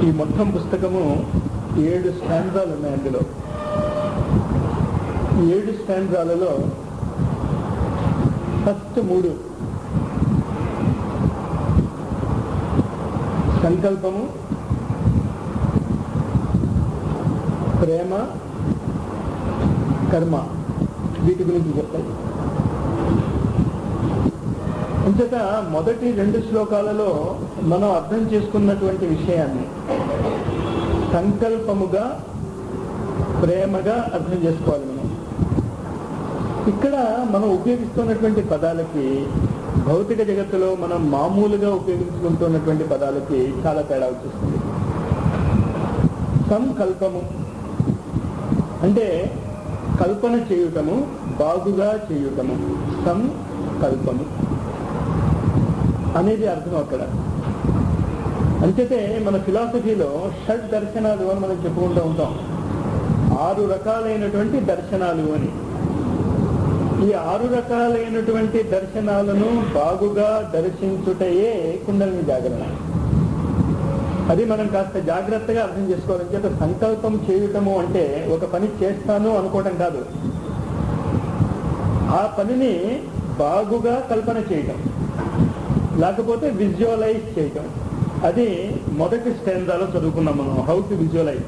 ఈ మొత్తం పుస్తకము 7 స్టాండ్రాలు ఉన్నాయి. అందులో 7 స్టాండ్రాలలో ఫస్ట్ 3 సంకల్పము, ప్రేమ, కర్మ, వీటి గురించి చెప్తాయి. అంతేత మొదటి 2 శ్లోకాలలో మనం అర్థం చేసుకున్నటువంటి విషయాన్ని సంకల్పముగా, ప్రేమగా అర్థం చేసుకోవాలి. మనం ఇక్కడ మనం ఉపయోగిస్తున్నటువంటి పదాలకి భౌతిక జగత్తులో మనం మామూలుగా ఉపయోగించుకుంటున్నటువంటి పదాలకి చాలా తేడా వచ్చేస్తుంది. సంకల్పము అంటే కల్పన చేయుటము, బాగుగా చేయుటము, సంకల్పము అనేది అర్థం అక్కడ. అంచేతే మన ఫిలాసఫీలో షడ్ దర్శనాలు అని మనం చెప్పుకుంటూ ఉంటాం. 6 రకాలైనటువంటి దర్శనాలు అని. ఈ 6 రకాలైనటువంటి దర్శనాలను బాగుగా దర్శించుటయే కుండలిని జాగరణ. అది మనం కాస్త జాగ్రత్తగా అర్థం చేసుకోవాలి. చేత సంకల్పం చేయటము అంటే ఒక పని చేస్తాను అనుకోవటం కాదు, ఆ పనిని బాగుగా కల్పన చేయటం, లేకపోతే విజువలైజ్ చేయటం. అది మొదటి స్టాంజాలో చదువుకున్నాం మనం, హౌ టు విజువలైజ్.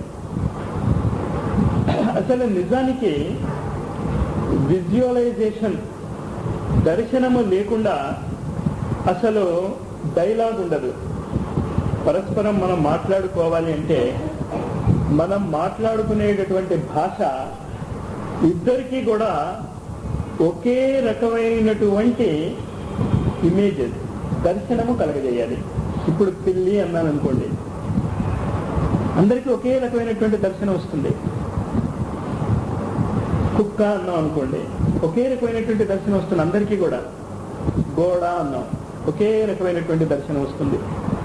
అసలు నిజానికి విజువలైజేషన్, దర్శనము లేకుండా అసలు డైలాగ్ ఉండదు. పరస్పరం మనం మాట్లాడుకోవాలి అంటే మనం మాట్లాడుకునేటటువంటి భాష ఇద్దరికీ కూడా ఒకే రకమైనటువంటి ఇమేజెస్, దర్శనము కలగజేయాలి. ఇప్పుడు పిల్లి అన్నాను అనుకోండి, అందరికీ ఒకే రకమైనటువంటి దర్శనం వస్తుంది. కుక్క అన్నాం అనుకోండి, ఒకే రకమైనటువంటి దర్శనం వస్తుంది అందరికీ కూడా. గోడ అన్నాం, ఒకే రకమైనటువంటి దర్శనం వస్తుంది.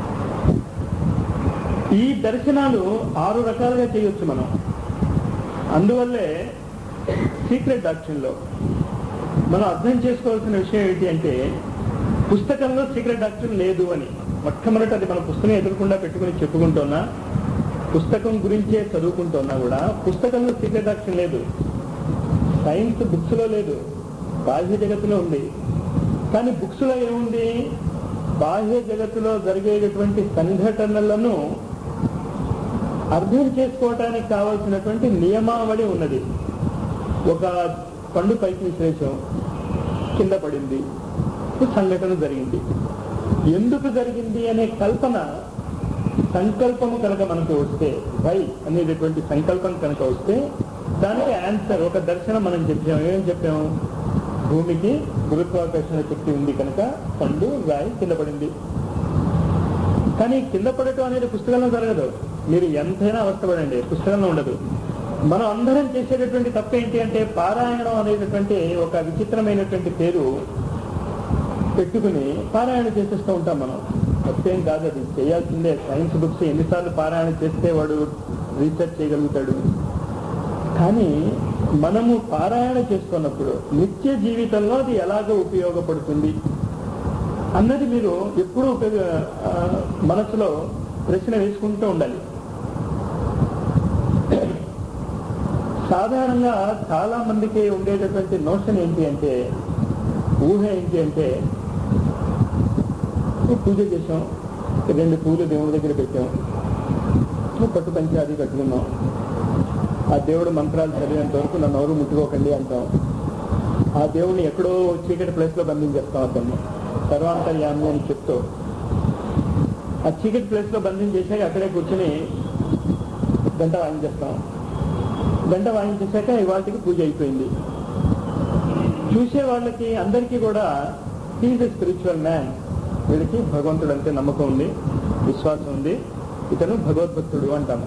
ఈ దర్శనాలు 6 రకాలుగా చేయొచ్చు మనం. అందువల్లే సీక్రెట్ డాక్ట్రిన్లో మనం అర్థం చేసుకోవాల్సిన విషయం ఏంటి అంటే, పుస్తకంలో సీక్రెట్ డాక్ట్రిన్ లేదు అని. మొట్టమొదటి అది మన పుస్తకం ఎదురకుండా పెట్టుకుని చెప్పుకుంటున్నా, పుస్తకం గురించే చదువుకుంటున్నా కూడా పుస్తకంలో సీక్రెట్ డాక్ట్రిన్ లేదు. సైన్స్ బుక్స్లో లేదు, బాహ్య జగత్తులో ఉంది. కానీ బుక్స్లో ఏముంది? బాహ్య జగత్తులో జరిగేటటువంటి సంఘటనలను అర్థం చేసుకోవటానికి కావాల్సినటువంటి నియమావళి ఉన్నది. ఒక పండు పైకి విశ్లేషం, కింద పడింది, సంఘటన జరిగింది. ఎందుకు జరిగింది అనే కల్పన, సంకల్పము కనుక మనకు వస్తే, వై అనేటటువంటి సంకల్పం కనుక వస్తే దానికి ఆన్సర్, ఒక దర్శనం మనం చెప్పాము. ఏం చెప్పాము? భూమికి గురుత్వాకర్షణ శక్తి ఉంది కనుక పండు రాయి కింద పడింది. కానీ కింద పడటం అనేది పుస్తకంలో జరగదు. మీరు ఎంతైనా అవస్థపడండి, పుస్తకంలో ఉండదు. మనం అందరం చేసేటటువంటి తప్పు ఏంటి అంటే, పారాయణం అనేటటువంటి ఒక విచిత్రమైనటువంటి పేరు పెట్టుకుని పారాయణ చేసేస్తూ ఉంటాం మనం. తప్పేం కాదు, అది చేయాల్సిందే. సైన్స్ బుక్స్ ఎన్నిసార్లు పారాయణ చేస్తే వాడు రీసెర్చ్ చేయగలుగుతాడు. కానీ మనము పారాయణ చేస్తున్నప్పుడు నిత్య జీవితంలో అది ఎలాగ ఉపయోగపడుతుంది అన్నది మీరు ఎప్పుడూ మనసులో ప్రశ్న వేసుకుంటూ ఉండాలి. సాధారణంగా చాలా మందికి ఉండేటటువంటి నోషన్ ఏంటి అంటే, ఊహ ఏంటి అంటే, పూజ చేసాం, 2 పూలు దేవుడి దగ్గర పెట్టాం, పట్టు పంచాది కట్టుకున్నాం, ఆ దేవుడు మంత్రాలు చదివేంత వరకు నన్ను ఎవరు ముట్టుకోకండి అంటాం. ఆ దేవుడిని ఎక్కడో చీకటి ప్లేస్లో బంధించేస్తాం. అతన్ని సర్వాంతర్యామి అని చెప్తూ ఆ చీకటి ప్లేస్లో బంధించేసాక అక్కడే కూర్చొని గంట వాయించేస్తాం. గంట వాయించేశాక ఇవాళకి పూజ అయిపోయింది. చూసే వాళ్ళకి అందరికీ కూడా హీఈస్ ఎ స్పిరిచువల్ మ్యాన్, వీడికి భగవంతుడు అంటే నమ్మకం ఉంది, విశ్వాసం ఉంది, ఇతను భగవద్భక్తుడు అంటాము.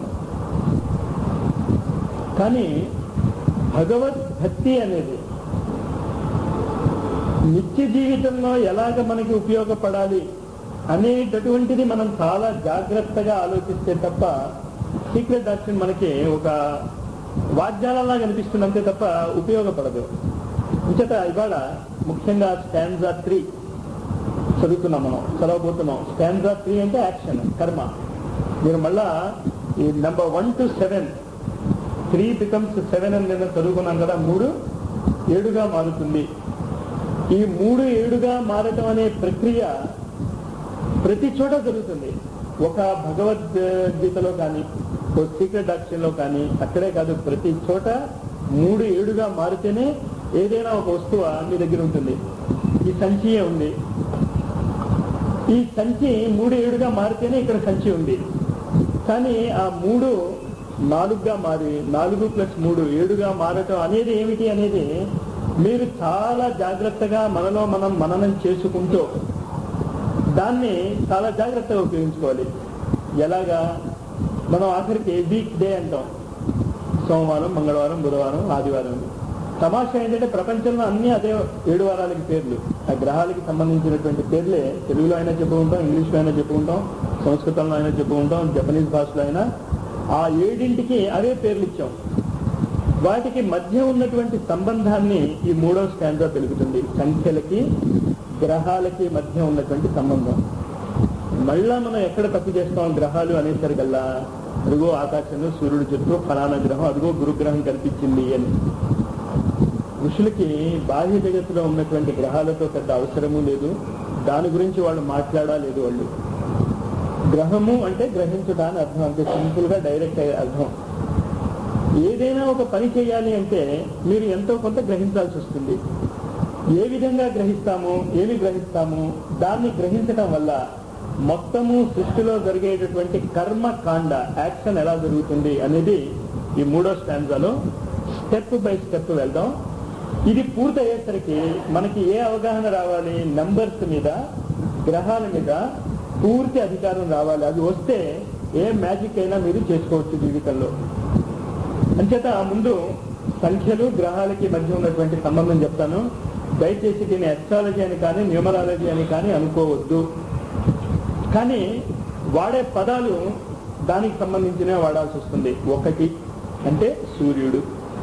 కానీ భగవద్భక్తి అనేది నిత్య జీవితంలో ఎలాగ మనకి ఉపయోగపడాలి అనేటటువంటిది మనం చాలా జాగ్రత్తగా ఆలోచిస్తే తప్ప సీక్రెట్ డాక్ట్రిన్ మనకి ఒక వాద్యాలలా కనిపిస్తుంది అంతే తప్ప ఉపయోగపడదు. ఇంచేత ఇవాళ ముఖ్యంగా స్టాంజా 3 చదువుతున్నాం, మనం చదవబోతున్నాం. స్టాంజా 3 అంటే యాక్షన్, కర్మ. మీరు మళ్ళా ఈ నెంబర్ 1 to 7, 3 becomes 7 అని నేను చదువుకున్నాం కదా, 3 7గా మారుతుంది. ఈ 3 7గా మారటం అనే ప్రక్రియ ప్రతి చోట జరుగుతుంది. ఒక భగవద్గీతలో కానీ, ఒక సీక్రెట్ డాక్టర్లో కానీ, అక్కడే కాదు, ప్రతి చోట 3 7గా మారితేనే ఏదైనా ఒక వస్తువు మీ దగ్గర ఉంటుంది. ఈ సంచియే ఉంది, ఈ సంచి 3 7గా మారితేనే ఇక్కడ సంచి ఉంది. కానీ ఆ 3 4గా మారి 4 + 3 7గా మారటం అనేది ఏమిటి అనేది మీరు చాలా జాగ్రత్తగా మనలో మనం మననం చేసుకుంటూ దాన్ని చాలా జాగ్రత్తగా ఉపయోగించుకోవాలి. ఎలాగా? మనం ఆఖరికి వీక్ డే అంటాం, సోమవారం, మంగళవారం, బుధవారం, ఆదివారం. తమాషా ఏంటంటే ప్రపంచంలో అన్నీ అదే 7 వారాలకి పేర్లు. ఆ గ్రహాలకి సంబంధించినటువంటి పేర్లే తెలుగులో అయినా చెప్పుకుంటాం, ఇంగ్లీష్లో అయినా చెప్పుకుంటాం, సంస్కృతంలో అయినా చెప్పుకుంటాం, జపనీస్ భాషలో అయినా. ఆ 7ంటికి అవే పేర్లు ఇచ్చాం. వాటికి మధ్య ఉన్నటువంటి సంబంధాన్ని ఈ 3వ స్టాంజా తెలుపుతుంది. సంఖ్యలకి గ్రహాలకి మధ్య ఉన్నటువంటి సంబంధం. మళ్ళా మనం ఎక్కడ తప్పు చేస్తాం? గ్రహాలు అనేసరికల్లా అదిగో ఆకాశంలో సూర్యుడు చుట్టూ ఫలానా గ్రహం, అదిగో గురుగ్రహం కనిపించింది అని. ఋషులకి బాహ్య జగత్తులో ఉన్నటువంటి గ్రహాలతో పెద్ద అవసరము లేదు, దాని గురించి వాళ్ళు మాట్లాడలేదు. వాళ్ళు గ్రహము అంటే గ్రహించుట అని అర్థం, అంతే సింపుల్ గా డైరెక్ట్ అర్థం. ఏదైనా ఒక పని చేయాలి అంటే మీరు ఎంతో కొంత గ్రహించాల్సి వస్తుంది. ఏ విధంగా గ్రహిస్తాము, ఏమి గ్రహిస్తాము, దాన్ని గ్రహించడం వల్ల మొత్తము సృష్టిలో జరిగేటటువంటి కర్మకాండ, యాక్షన్ ఎలా జరుగుతుంది అనేది ఈ 3వ స్టాంజాలో స్టెప్ బై స్టెప్ వెళ్దాం. ఇది పూర్తయ్యేసరికి మనకి ఏ అవగాహన రావాలి? నంబర్స్ మీద, గ్రహాల మీద పూర్తి అధికారం రావాలి. అది వస్తే ఏ మ్యాజిక్ అయినా మీరు చేసుకోవచ్చు జీవితంలో. అంచేత ముందు సంఖ్యలు, గ్రహాలకి మధ్య ఉన్నటువంటి సంబంధం చెప్తాను. దయచేసి దీన్ని అస్ట్రాలజీ అని కానీ, న్యూమరాలజీ అని కానీ అనుకోవద్దు. కానీ వాడే పదాలు దానికి సంబంధించినవి వాడాల్సి వస్తుంది. 1 అంటే సూర్యుడు,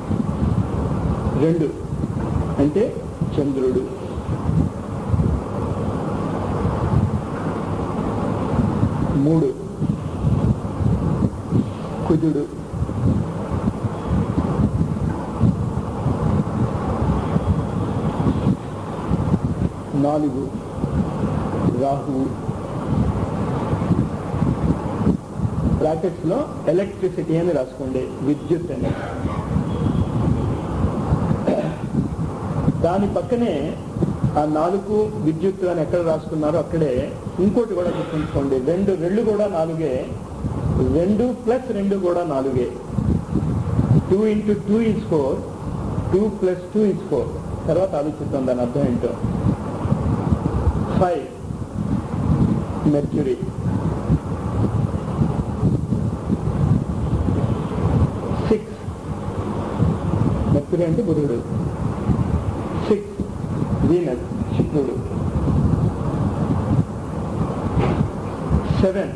2 అంటే చంద్రుడు, 3 కుజుడు, 4 రాహువు. బ్రాకెట్స్ లో ఎలక్ట్రిసిటీ అని రాసుకోండి, విద్యుత్ అని. దాని పక్కనే ఆ 4 విద్యుత్ అని ఎక్కడ రాసుకున్నారో అక్కడే ఇంకోటి కూడా గుర్తుంచుకోండి, 2 రెళ్ళు కూడా 4, 2 + 2 కూడా 4. 2 × 2 = 4, 2 + 2 = 4. తర్వాత ఆలోచిద్దాం దాని అర్థం ఏంటో. 5 మెర్క్యూరీ, 6 మెర్క్యూరీ అంటే బుధుడు, 6 వీనస్ శుక్రుడు, 7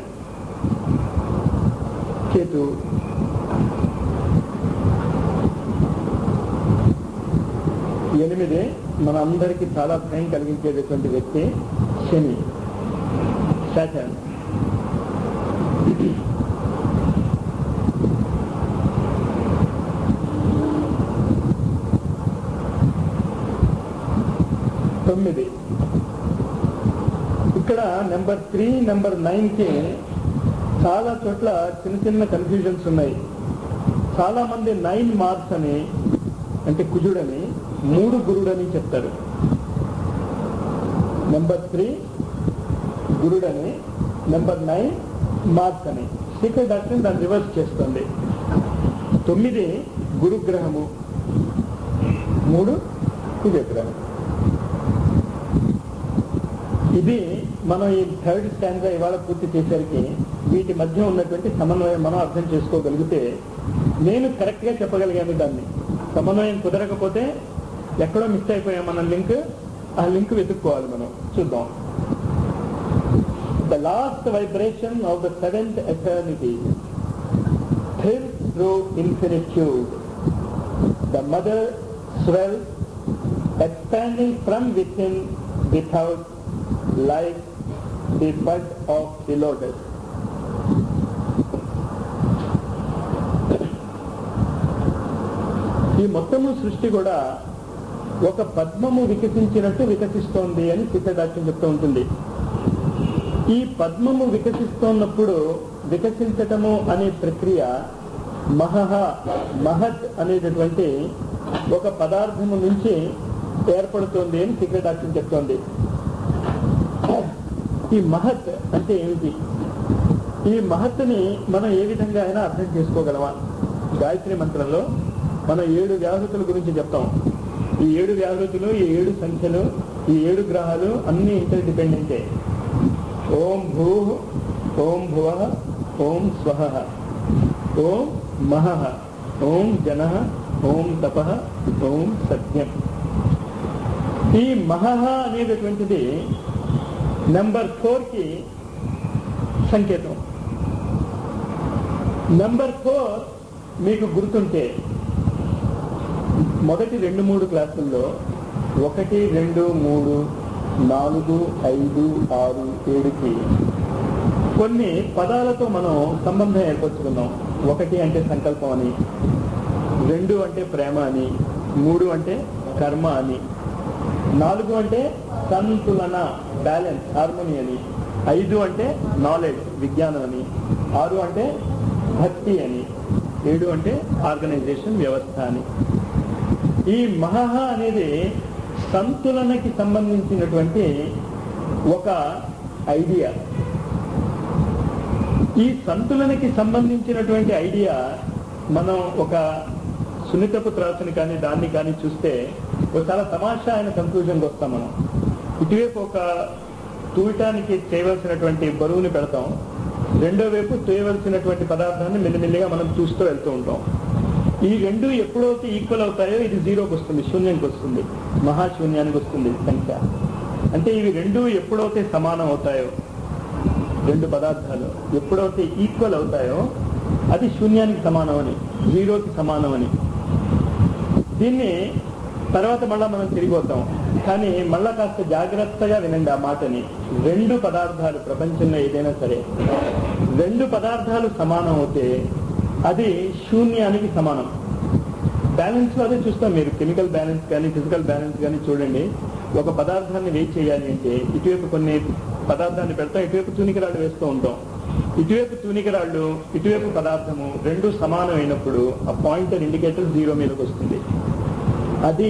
కేతు, 8 మన అందరికీ చాలా భయం కలిగించేటటువంటి వ్యక్తి శని, సాటర్న్. 9. ఇక్కడ నెంబర్ 3, నెంబర్ 9కి చాలా చోట్ల చిన్న చిన్న కన్ఫ్యూజన్స్ ఉన్నాయి. చాలా మంది 9 మార్స్ అని అంటే కుజుడని, 3 గురుడని చెప్తారు. నెంబర్ 3 గురుడని, నెంబర్ 9 మార్స్ అని. సీక్రెట్ డాక్టర్ దాన్ని రివర్స్ చేస్తుంది. 9 గురుగ్రహము, 3 కుజగ్రహం. ఇది మనం ఈ 3rd స్టాంజా ఇవాళ పూర్తి చేసరికి వీటి మధ్య ఉన్నటువంటి సమన్వయం మనం అర్థం చేసుకోగలిగితే, నేను కరెక్ట్ గా చెప్పగలిగాను. దాన్ని సమన్వయం కుదరకపోతే ఎక్కడో మిస్ అయిపోయాం మనం లింక్, ఆ లింక్ వెతుక్కోవాలి మనం. చూద్దాం. The last vibration of the 7th eternity thrills through infinitude. The mother swells, expanding from within without, like the bud of the lotus. ఈ మొత్తము సృష్టి కూడా ఒక పద్మము వికసించినట్టు వికసిస్తోంది అని సిద్ధదాక్ష్యం చెప్తూ ఉంటుంది. ఈ పద్మము వికసిస్తున్నప్పుడు వికసించటము అనే ప్రక్రియ మహత్ అనేటటువంటి ఒక పదార్థము నుంచి ఏర్పడుతోంది అని సిద్ధదాక్ష్యం చెప్తోంది. ఈ మహత్ అంటే ఏమిటి? ఈ మహత్తుని మనం ఏ విధంగా అయినా అర్థం చేసుకోగలమా? గాయత్రి మంత్రంలో మనం 7 వ్యాహృతుల గురించి చెప్తాం. ఈ 7 వ్యాహృతులు, ఈ 7 సంఖ్యలు, ఈ 7 గ్రహాలు అన్ని ఇంటర్ డిపెండెంటే. ఓం భూ, ఓం భువ, ఓం స్వహ, ఓం మహః, ఓం జనః, ఓం తపః, ఓం సత్యం. ఈ మహః అనేటటువంటిది నెంబర్ 4కి సంకేతం. నెంబర్ 4 మీకు గుర్తుంటే మొదటి 2-3 క్లాసుల్లో 1, 2, 3, 4, 5, 6, 7కి కొన్ని పదాలతో మనం సంబంధం ఏర్పరచుకున్నాం. 1 అంటే సంకల్పం అని, 2 అంటే ప్రేమ అని, 3 అంటే కర్మ అని, 4 అంటే సంతులన బ్యాలెన్స్ హార్మోని అని, 5 అంటే నాలెడ్జ్ విజ్ఞానం అని, 6 అంటే భక్తి అని, 7 అంటే ఆర్గనైజేషన్ వ్యవస్థ అని. ఈ మహః అనేది సంతులనకి సంబంధించినటువంటి ఒక ఐడియా. ఈ సంతులనకి సంబంధించినటువంటి ఐడియా మనం ఒక సున్నితపు త్రాసుని కానీ దాన్ని కానీ చూస్తే ఒక చాలా తమాషా అయిన కంక్లూజన్కి వస్తాం. మనం ఇటువైపు ఒక తూయటానికి చేయవలసినటువంటి బరువుని పెడతాం, రెండో వైపు తూయవలసినటువంటి పదార్థాన్ని మెల్లిమెల్లిగా మనం చూస్తూ వెళ్తూ ఉంటాం. ఈ 2 ఎప్పుడైతే ఈక్వల్ అవుతాయో ఇది 0కి వస్తుంది, శూన్యానికి వస్తుంది, మహాశూన్యానికి వస్తుంది సంఖ్య. అంటే ఇవి 2 ఎప్పుడైతే సమానం అవుతాయో, 2 పదార్థాలు ఎప్పుడైతే ఈక్వల్ అవుతాయో అది శూన్యానికి సమానం అని, 0కి సమానం అని. దీన్ని తర్వాత మళ్ళా మనం తిరిగి వద్దాం. కానీ మళ్ళా కాస్త జాగ్రత్తగా వినండి ఆ మాటని. 2 పదార్థాలు ప్రపంచంలో ఏదైనా సరే 2 పదార్థాలు సమానం అవుతే అది శూన్యానికి సమానం. బ్యాలెన్స్ లో అదే చూస్తాం. మీరు కెమికల్ బ్యాలెన్స్ కానీ ఫిజికల్ బ్యాలెన్స్ కానీ చూడండి. ఒక పదార్థాన్ని వెయిట్ చేయాలి అంటే ఇటువైపు కొన్ని పదార్థాన్ని పెడతాం, ఇటువైపు తూనికరాళ్ళు వేస్తూ ఉంటాం. ఇటువైపు తూనికరాళ్ళు, ఇటువైపు పదార్థము 2 సమానం అయినప్పుడు ఆ పాయింటర్ ఇండికేటర్ 0 మీదకి వస్తుంది. అది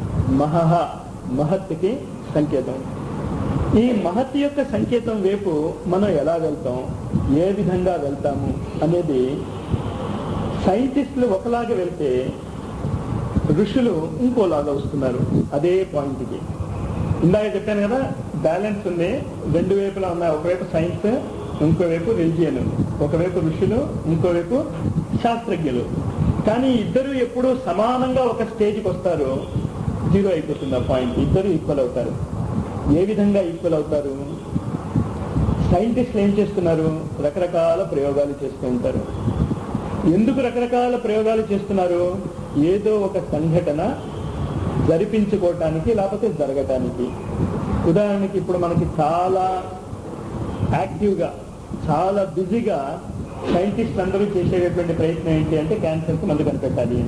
మహత్కి సంకేతం. ఈ మహత్ యొక్క సంకేతం వైపు మనం ఎలా వెళ్తాం, ఏ విధంగా వెళ్తాము అనేది సైంటిస్టులు ఒకలాగా వెళ్తే ఋషులు ఇంకోలాగా వస్తున్నారు అదే పాయింట్కి. ఇందాక చెప్పాను కదా, బ్యాలెన్స్ ఉంది, 2 వైపులా ఉన్నాయి. ఒకవైపు సైన్స్, ఇంకోవైపు రిలిజియన్, ఒకవైపు ఋషులు, ఇంకోవైపు శాస్త్రజ్ఞులు. కానీ ఇద్దరు ఎప్పుడు సమానంగా ఒక స్టేజ్కి వస్తారు, 0 అయిపోతుంది ఆ పాయింట్. ఇద్దరు ఈక్వల్ అవుతారు. ఏ విధంగా ఈక్వల్ అవుతారు? సైంటిస్టులు ఏం చేస్తున్నారు? రకరకాల ప్రయోగాలు చేస్తూ ఉంటారు. ఎందుకు రకరకాల ప్రయోగాలు చేస్తున్నారు? ఏదో ఒక సంఘటన జరిపించుకోవటానికి, లేకపోతే జరగటానికి. ఉదాహరణకి ఇప్పుడు మనకి చాలా యాక్టివ్గా, చాలా బిజీగా సైంటిస్టులు అందరూ చేసేటటువంటి ప్రయత్నం ఏంటి అంటే క్యాన్సర్కి మందు కనిపెట్టాలి.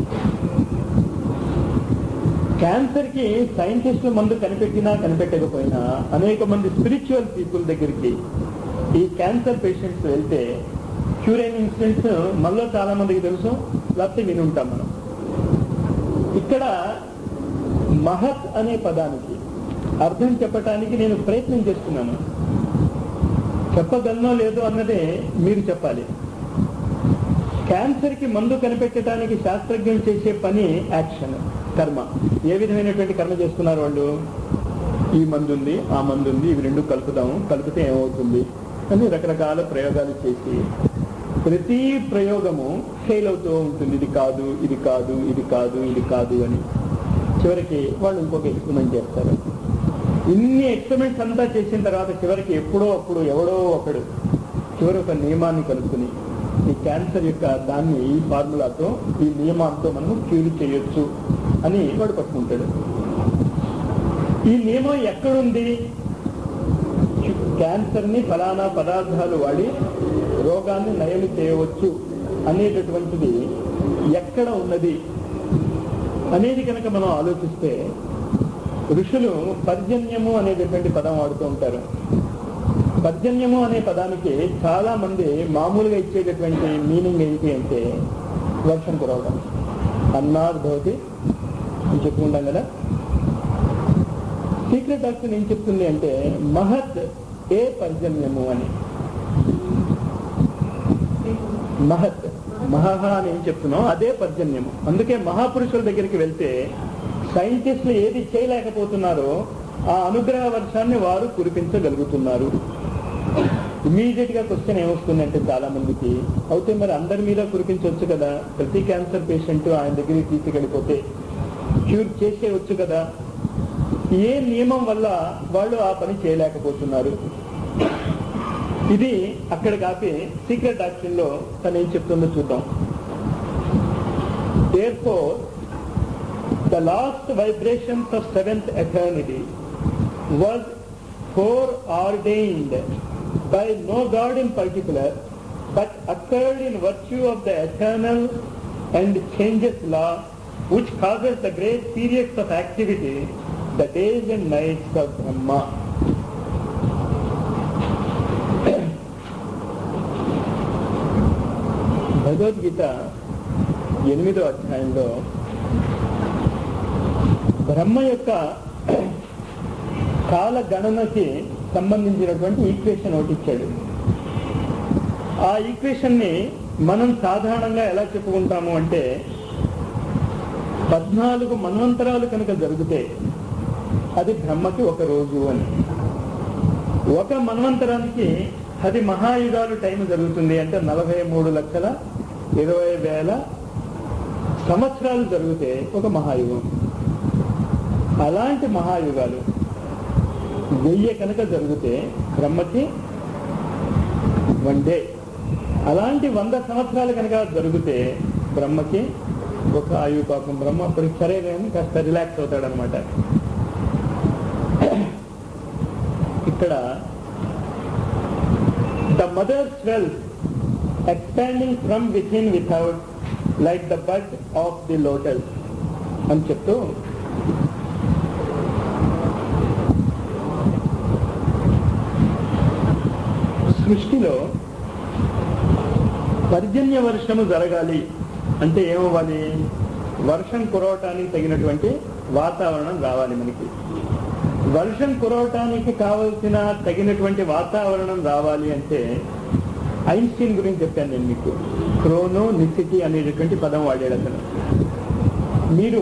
క్యాన్సర్కి సైంటిస్టులు మందు కనిపెట్టినా కనిపెట్టకపోయినా అనేక మంది స్పిరిచువల్ పీపుల్ దగ్గరికి ఈ క్యాన్సర్ పేషెంట్స్ వెళ్తే క్యూర్ అయిన ఇన్సిడెంట్స్ మనలో చాలా మందికి తెలుసు, లేకపోతే విని ఉంటాం మనం. ఇక్కడ మహత్ అనే పదానికి అర్థం చెప్పటానికి నేను ప్రయత్నం చేస్తున్నాను. చెప్పగలనో లేదో అన్నదే మీరు చెప్పాలి. క్యాన్సర్కి మందు కనిపెట్టడానికి శాస్త్రజ్ఞులు చేసే పని యాక్షన్, కర్మ. ఏ విధమైనటువంటి కర్మ చేస్తున్నారు వాళ్ళు? ఈ మందు ఉంది, ఆ మందు ఉంది, ఇవి 2 కలుపుతాము, కలిపితే ఏమవుతుంది అని రకరకాల ప్రయోగాలు చేసి ప్రతి ప్రయోగము ఫెయిల్ అవుతూ ఉంటుంది. ఇది కాదు, ఇది కాదు, ఇది కాదు, ఇది కాదు అని. చివరికి వాళ్ళు ఇంకొక ఎక్స్పెరిమెంట్ చేస్తారు. ఇన్ని ఎక్స్పెరిమెంట్స్ అంతా చేసిన తర్వాత చివరికి ఎప్పుడో అప్పుడు ఎవడో ఒకడు చివరి ఒక నియమాన్ని కలుపుకుని ఈ క్యాన్సర్ యొక్క దాన్ని ఈ ఫార్ములాతో, ఈ నియమాలతో మనము క్యూర్ చేయొచ్చు అని వాడు పట్టుకుంటాడు. ఈ నియమం ఎక్కడుంది? క్యాన్సర్ని ఫలానా పదార్థాలు వాడి రోగాన్ని నయం చేయవచ్చు అనేటటువంటిది ఎక్కడ ఉన్నది అనేది కనుక మనం ఆలోచిస్తే ఋషులు పర్జన్యము అనేటటువంటి పదం వాడుతూ ఉంటారు. పర్జన్యము అనే పదానికి చాలా మంది మామూలుగా ఇచ్చేటటువంటి మీనింగ్ ఏంటి అంటే వర్షం కురవడం, అన్నార్ భవతి అని చెప్పుకుంటాం కదా. సీక్రెట్ డాక్టర్ ఏం చెప్తుంది అంటే మహత్ ఏ పర్జన్యము అని. మహత్ మహహ అని ఏం చెప్తున్నాం అదే పర్జన్యము. అందుకే మహాపురుషుల దగ్గరికి వెళ్తే సైంటిస్టులు ఏది చేయలేకపోతున్నారో ఆ అనుగ్రహ వర్షాన్ని వారు కురిపించగలుగుతున్నారు. ఇమీడియట్ గా క్వశ్చన్ ఏమొస్తుందంటే చాలా మందికి, అయితే మరి అందరి మీద కురిపించవచ్చు కదా, ప్రతి క్యాన్సర్ పేషెంట్ ఆయన దగ్గరికి తీసుకెళ్ళిపోతే క్యూర్ చేసేయవచ్చు కదా, ఏ నియమం వల్ల వాళ్ళు ఆ పని చేయలేకపోతున్నారు? ఇది అక్కడ కాపి సీక్రెట్ డాక్టర్ లో తను ఏం చెప్తుందో చూద్దాం. Therefore, the last vibrations of seventh eternity was foreordained by no God in particular, but occurred in virtue of the eternal and changeless law which causes the great periods of activity, the days and nights of Brahma. Bhagavad Gita 8వ అధ్యాయంలో బ్రహ్మ యొక్క కాల గణనకి సంబంధించినటువంటి equation ఒకటి ఇచ్చాడు. ఆ equation ని మనం సాధారణంగా ఎలా చెప్పుకుంటాము అంటే 14 మన్వంతరాలు కనుక జరిగితే అది బ్రహ్మకి ఒక రోజు అని. ఒక మన్వంతరానికి 10 మహాయుగాలు టైం జరుగుతుంది అంటే 43,20,000 సంవత్సరాలు జరిగితే ఒక మహాయుగం. అలాంటి మహాయుగాలు 1000 కనుక జరిగితే బ్రహ్మకి 1 డే. అలాంటి 100 సంవత్సరాలు కనుక జరిగితే బ్రహ్మకి ఒక ఆయువు. పాపం బ్రహ్మ అప్పటికి సరేనేమో కాస్త రిలాక్స్ అవుతాడనమాట. ఇక్కడ the mother's wealth expanding from within without like the bud of the lotus అని చెప్తూ సృష్టిలో పర్జన్య వర్షము జరగాలి అంటే ఏమవ్వాలి? వర్షం కురవటానికి తగినటువంటి వాతావరణం రావాలి మనకి. వర్షం కురవటానికి కావలసిన తగినటువంటి వాతావరణం రావాలి అంటే ఐన్స్టీన్ గురించి చెప్పాను నేను మీకు. క్రోనోనిసిటీ అనేటటువంటి పదం వాడాడు అతను. మీరు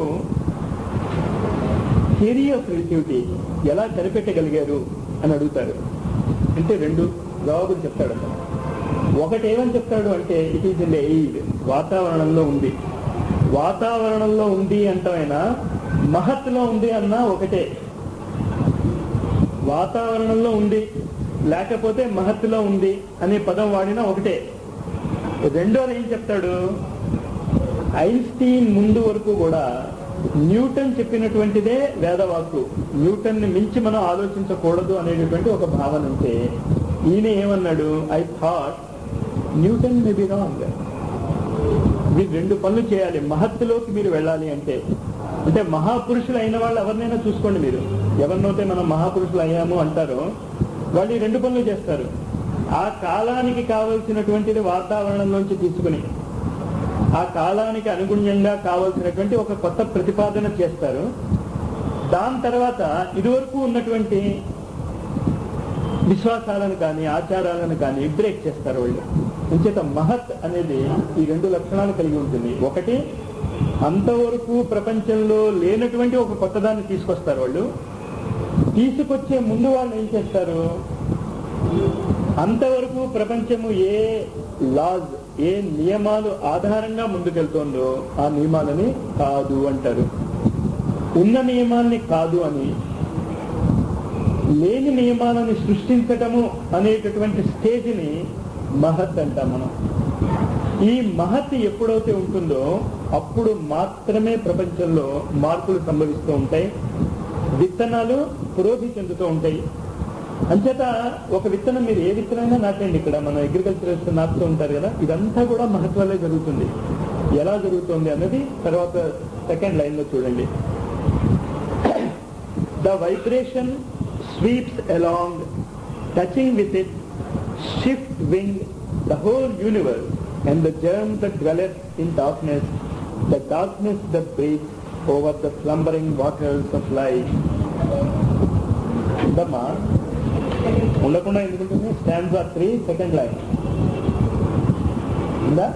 థియరీ ఆఫ్ రిలేటివిటీ ఎలా కనిపెట్టగలిగారు అని అడుగుతారు. అంటే 2 జవాబులు చెప్తాడు అతను. ఒకటి ఏమని చెప్తాడు అంటే it is in the air, వాతావరణంలో ఉంది. వాతావరణంలో ఉంది అంటమైనా మహత్తులో ఉంది అన్నా ఒకటే. వాతావరణంలో ఉంది లేకపోతే మహత్తులో ఉంది అనే పదం వాడినా ఒకటే. రెండోది ఏం చెప్తాడు? ఐన్స్టీన్ ముందు వరకు కూడా న్యూటన్ చెప్పినటువంటిదే వేదవాక్కు. న్యూటన్ ని మించి మనం ఆలోచించకూడదు అనేటటువంటి ఒక భావన ఉంటే ఈయన ఏమన్నాడు? I thought Newton may be wrong. మీరు 2 పనులు చేయాలి మహత్తులోకి మీరు వెళ్ళాలి అంటే. అంటే మహాపురుషులు అయిన వాళ్ళు ఎవరినైనా చూసుకోండి మీరు. ఎవరినైతే మనం మహాపురుషులు అయ్యాము అంటారో వాళ్ళు 2 పనులు చేస్తారు. ఆ కాలానికి కావలసినటువంటిది వాతావరణంలోంచి తీసుకుని ఆ కాలానికి అనుగుణ్యంగా కావలసినటువంటి ఒక కొత్త ప్రతిపాదన చేస్తారు. దాని తర్వాత ఇదివరకు ఉన్నటువంటి విశ్వాసాలను కానీ ఆచారాలను కానీ బ్రేక్ చేస్తారు వాళ్ళు. అంచేత మహత్ అనేది ఈ 2 లక్షణాలు కలిగి ఉంటుంది. ఒకటి, అంతవరకు ప్రపంచంలో లేనటువంటి ఒక కొత్తదాన్ని తీసుకొస్తారు వాళ్ళు. తీసుకొచ్చే ముందు వాళ్ళు ఏం చేస్తారు? అంతవరకు ప్రపంచము ఏ లాజ్, ఏ నియమాలు ఆధారంగా ముందుకెళ్తుందో ఆ నియమాలని కాదు అంటారు. ఉన్న నియమాల్ని కాదు అని, లేని నియమాలను సృష్టించటము అనేటటువంటి స్టేజ్ని మహత్ అంటాం మనం. ఈ మహత్ ఎప్పుడైతే ఉంటుందో అప్పుడు మాత్రమే ప్రపంచంలో మార్పులు సంభవిస్తూ ఉంటాయి, విత్తనాలు పురోధి చెందుతూ ఉంటాయి. అంచేత ఒక విత్తనం మీరు ఏ విత్తనైనా నాటండి. ఇక్కడ మన అగ్రికల్చరల్స్ నాటుతూ ఉంటారు కదా, ఇదంతా కూడా మహత్ వల్లే జరుగుతుంది. ఎలా జరుగుతుంది అన్నది తర్వాత సెకండ్ లైన్ లో చూడండి. The vibration sweeps along, touching with it swift wing the whole universe and the germ that dwelleth in darkness, the darkness that breathes over the slumbering waters of life. ఉందమ్మా, ఉండకుండా ఎందుకుంటుంది? Stanza 3 second line ఉందా?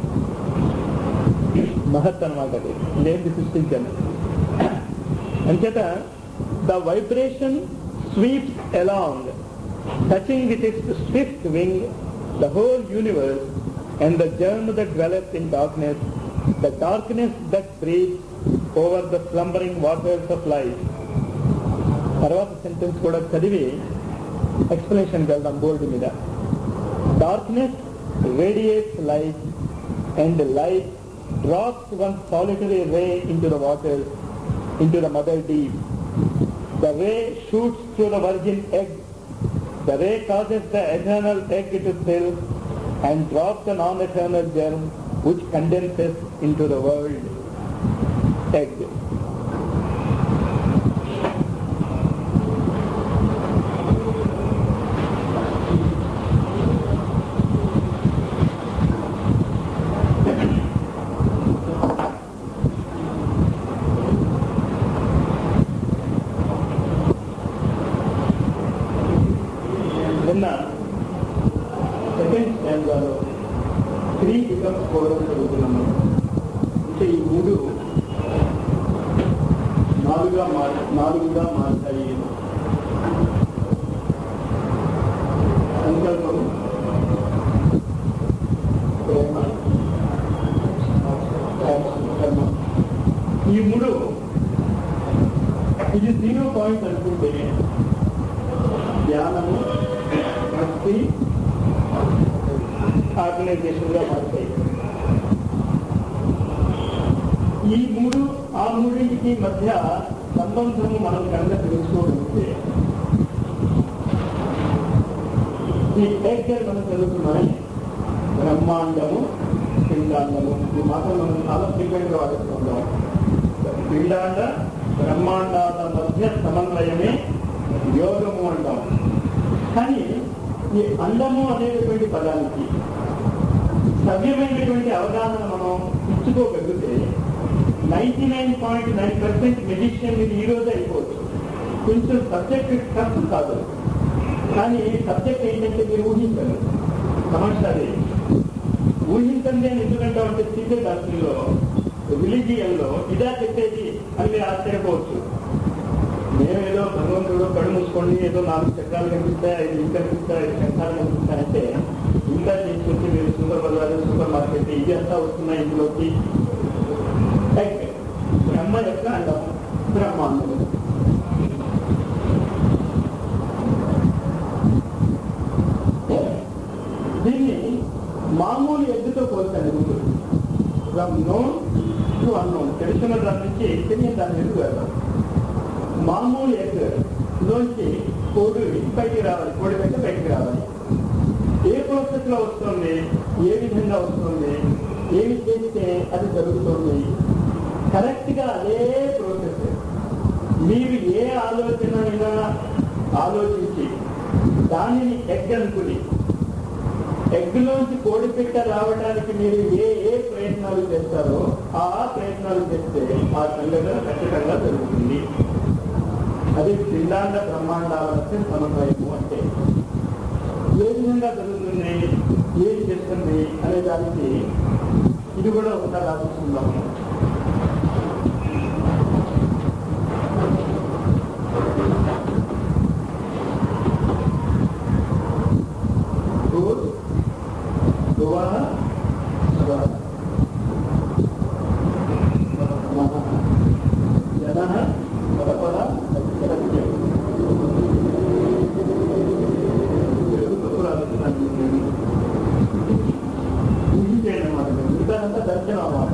మహత్ అనమాట అది, నేను సృష్టించాను. అంచేత the vibration sweeps along, touching with its swift wing the whole universe and the germ that dwelleth in darkness, the darkness that breathes over the slumbering waters of life. తర్వాత sentence కూడా చదివి ఎక్స్ప్లెనేషన్కి వెళ్దాం బోర్డు మీద. Darkness radiates light and light drops one solitary ray into the waters, into the mother deep. The ray shoots through the virgin egg. The ray causes the eternal egg to fill and drops the non-eternal germ which condenses into the world egg. Second స్టాండ్లో 3 becomes 4 అని చదువుతున్నాము. అంటే ఈ 3 నాలుగుగా మారుతాయి. సంకల్పం, ప్రేమ, కర్మ. ఈ 3 ఇది 0 పాయింట్ అనుకుంటే ధ్యానము, భక్తి, ఆర్గనైజేషన్ గా మారుతాయి. ఈ 3 ఆ 3కి మధ్య సంబంధము మనం కనుక తెలుసుకోగలిగితే, ఈ ఎగ్ మనం చదువుతున్నాయి బ్రహ్మాండము, పిండాండము. ఈ మాత్రం మనం చాలా ఫ్రీక్వెంట్ గా వాడుతున్నాం. పిండాండ బ్రహ్మాండాల మధ్య సమన్వయమే యోగము అంటాం. కానీ ఈ అండము అనేటటువంటి పదానికి సవ్యమైనటువంటి అవగాహన మనం ఇచ్చుకోగలిగితే 99.9% మెజిషియన్ ఇది ఈ రోజు అయిపోవచ్చు. కొంచెం సబ్జెక్ట్ టఫ్ కాదు, కానీ సబ్జెక్ట్ ఏంటంటే మీరు ఊహించండి. సమస్య అదే ఊహించండి అని ఎందుకంటే అంటే సీజే దాంట్లో రిలీజియన్లో ఇదా చెప్పేది అని మీరు ఆశ్చర్యపోవచ్చు. మేమేదో భగవంతుడు కళ్ళు మూసుకోండి, ఏదో 4 చక్రాలు కనిపిస్తాయి, 5 ఇవి కనిపిస్తాయి, 5 చక్రాలు కనిపిస్తాయంటే ఇంకా తీసుకొచ్చి మీరు సూపర్ బజార్, సూపర్ మార్కెట్ ఇవి అంతా వస్తున్నాయి ఇందులోకి. బ్రహ్మ యొక్క అండం, బ్రహ్మాండం. దీన్ని మామూలు ఎద్దుతో పోల్చండి. ఫ్రమ్ నోన్ టు అన్నోన్, తెలిసిన దాని నుంచి తెలియని దాని ఎదుగు వెళ్దాం. మామూలు ఎగ్ లోంచి కోడి బయటికి రావాలి, కోడి పెట్ట బయటికి రావాలి. ఏ ప్రాసెస్ లో వస్తుంది, ఏ విధంగా వస్తుంది, ఏమి చేస్తే అది జరుగుతుంది. కరెక్ట్ గా అదే ప్రాసెస్ మీరు ఏ ఆలోచన ఆలోచించి దానిని ఎగ్ అనుకుని ఎగ్లోంచి కోడి పెట్ట రావడానికి మీరు ఏ ప్రయత్నాలు చేస్తారో ఆ ప్రయత్నాలు చేస్తే ఆ సంఘటన ఖచ్చితంగా జరుగుతుంది. అది పిండాండ బ్రహ్మాండాల మధ్య సమన్వయము. అంటే ఏ విధంగా జరుగుతుంది, ఏం చేస్తుంది అనే దానికి ఇది కూడా ఒకసారి ఆలోచిస్తున్నాము. దర్శనం అన్నమాట.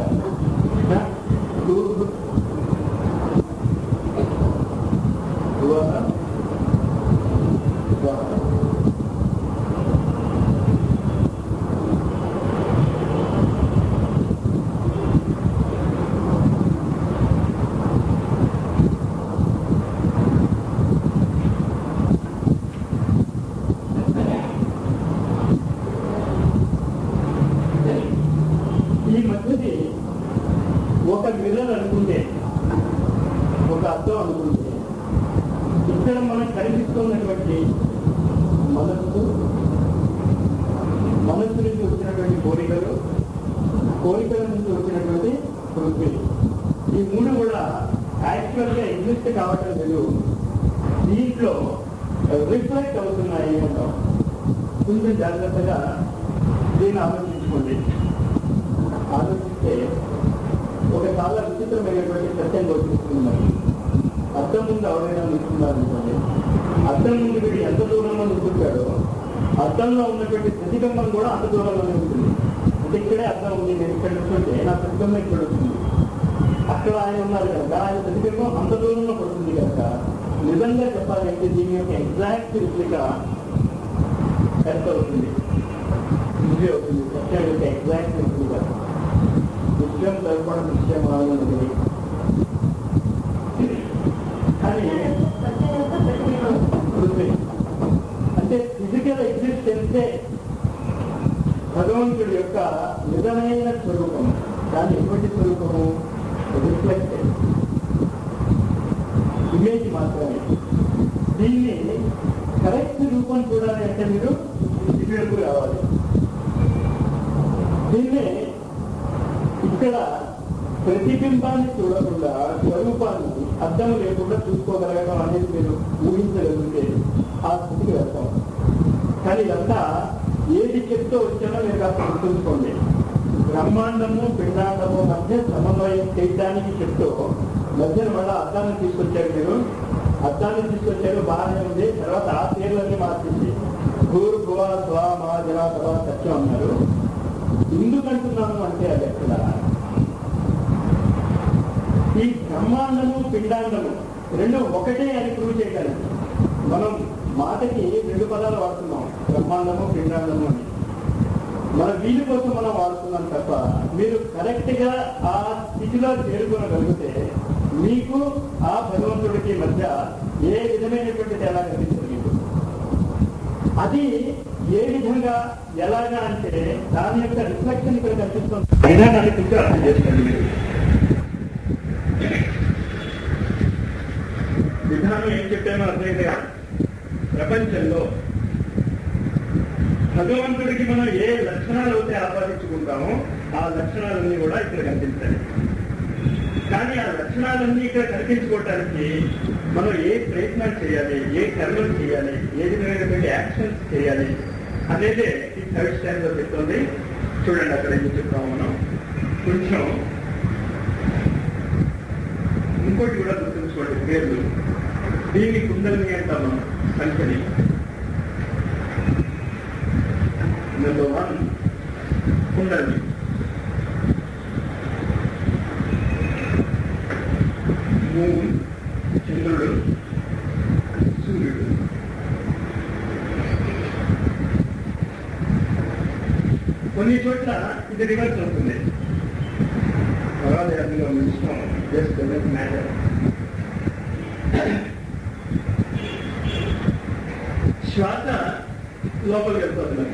కోరికలు, కోరికల నుంచి వచ్చినటువంటి పృథ్వీ. ఈ మూడు కూడా యాక్చువల్గా ఎగ్జిస్ట్ కావటం లేదు, దీంట్లో రిఫ్లెక్ట్ అవుతున్నాయి అంటాం. కొంచెం జాగ్రత్తగా దీన్ని ఆలోచించుకోండి. ఆలోచిస్తే ఒక చాలా విచిత్రమైనటువంటి సత్యం గోచరిస్తున్నారు. అద్దం ముందు ఎవరైనా నిల్చున్నారనుకోండి, అద్దం ముందు వీడు ఎంత దూరంలో నిల్చుంటాడో అద్దంలో ఉన్నటువంటి ప్రతిబింబం కూడా అంత దూరంలోనే ఉంటుంది. అంటే ఇక్కడే అద్దం ఉంది, నేను ఇక్కడ నిల్చుంటే నా ప్రతిబింబం ఇక్కడ ఉంటుంది. అక్కడ ఆయన ఉన్నారు కనుక ఆయన ప్రతిబింబం అంత దూరంలో పడుతుంది కనుక నిజంగా చెప్పాలంటే దీని యొక్క ఎగ్జాక్ట్ రిప్లికా ఎంత అవుతుంది, ఇది అవుతుంది. సత్యం యొక్క ఎగ్జాక్ట్ రిప్లికా. దృశ్యం దర్పణ దృశ్యం ఆనందది. కానీ అంటే ఫిజికల్ ఎగ్జిస్టెన్సే భగవంతుడి యొక్క నిజమైన స్వరూపం. దాని ఎటువంటి స్వరూపము? రిఫ్లెక్టెడ్ ఇమేజ్ మాత్రమే. దీన్ని కరెక్ట్ రూపం చూడాలి అంటే మీరు ఇటువైపు రావాలి. దీన్నే ఇక్కడ ప్రతిబింబాన్ని చూడకుండా స్వరూపాన్ని అర్థం లేకుండా చూసుకోగలగడం అనేది మీరు ఊహించగలిగితే ఆ స్థితికి వెళ్తాం. కానీ ఇదంతా ఏది చెప్తూ వచ్చానో మీరు కాస్త గుర్తుంచుకోండి. బ్రహ్మాండము పిండాండము మధ్య సమన్వయం చేయడానికి చెప్తూ మధ్యన మళ్ళీ అర్థాన్ని తీసుకొచ్చారు. మీరు అర్థాన్ని తీసుకొచ్చారు, బాగానే ఉంది. తర్వాత ఆ పేర్లన్నీ మార్చింది. భూర్భువ స్వ మా జనా సభ సత్యం అన్నారు. ఎందుకంటున్నాను అంటే అది ఎక్కడ ఈ బ్రహ్మాండము పిండాండము రెండు ఒకటే అని ప్రూవ్ చేయగలరు. మనం మాటకి రెండు పదాలు వాడుతున్నాం, బ్రహ్మాండము పిండాండము అని. మన వీలు కోసం మనం వాడుతున్నాం తప్ప మీరు కరెక్ట్ గా ఆ స్థితిలో చేరుకోగలిగితే మీకు ఆ భగవంతుడికి మధ్య ఏ విధమైనటువంటి తేడా కనిపిస్తుంది. అది ఏ విధంగా ఎలాగా అంటే దాని యొక్క రిఫ్లెక్షన్ ఇక్కడ కనిపిస్తుంది. విధానాన్ని కొంచెం అర్థం చేసుకోండి. మీరు విధానం ఏం చెప్పామో అర్థమైంది కదా. ప్రపంచంలో భగవంతుడికి మనం ఏ లక్షణాలు అయితే ఆపాదించుకుంటామో ఆ లక్షణాలన్నీ కూడా ఇక్కడ కనిపిస్తాయి. కానీ ఆ లక్షణాలన్నీ ఇక్కడ కనిపించుకోవటానికి మనం ఏ ప్రయత్నాలు చేయాలి, ఏ కర్మలు చేయాలి, ఏ విధమైనటువంటి యాక్షన్స్ చేయాలి అనేది ఈ థర్డ్ స్టాండ్ లో చెప్తుంది. చూడండి అక్కడ ఏం చెప్తాము మనం. కొంచెం ఇంకోటి కూడా గుర్తుంచుకోండి పేర్లు. దీన్ని కుండలిని అంటాం మనం, సంఖ్యని. నెంబర్ 1 కుండలిని. మూన్, చంద్రుడు, సూర్యుడు. కొన్ని చోట్ల ఇది రివర్స్ అవుతుంది. అందులో ఇష్టం జస్ట్ మ్యాటర్. శ్వాస లోపలికి వెళ్తుంది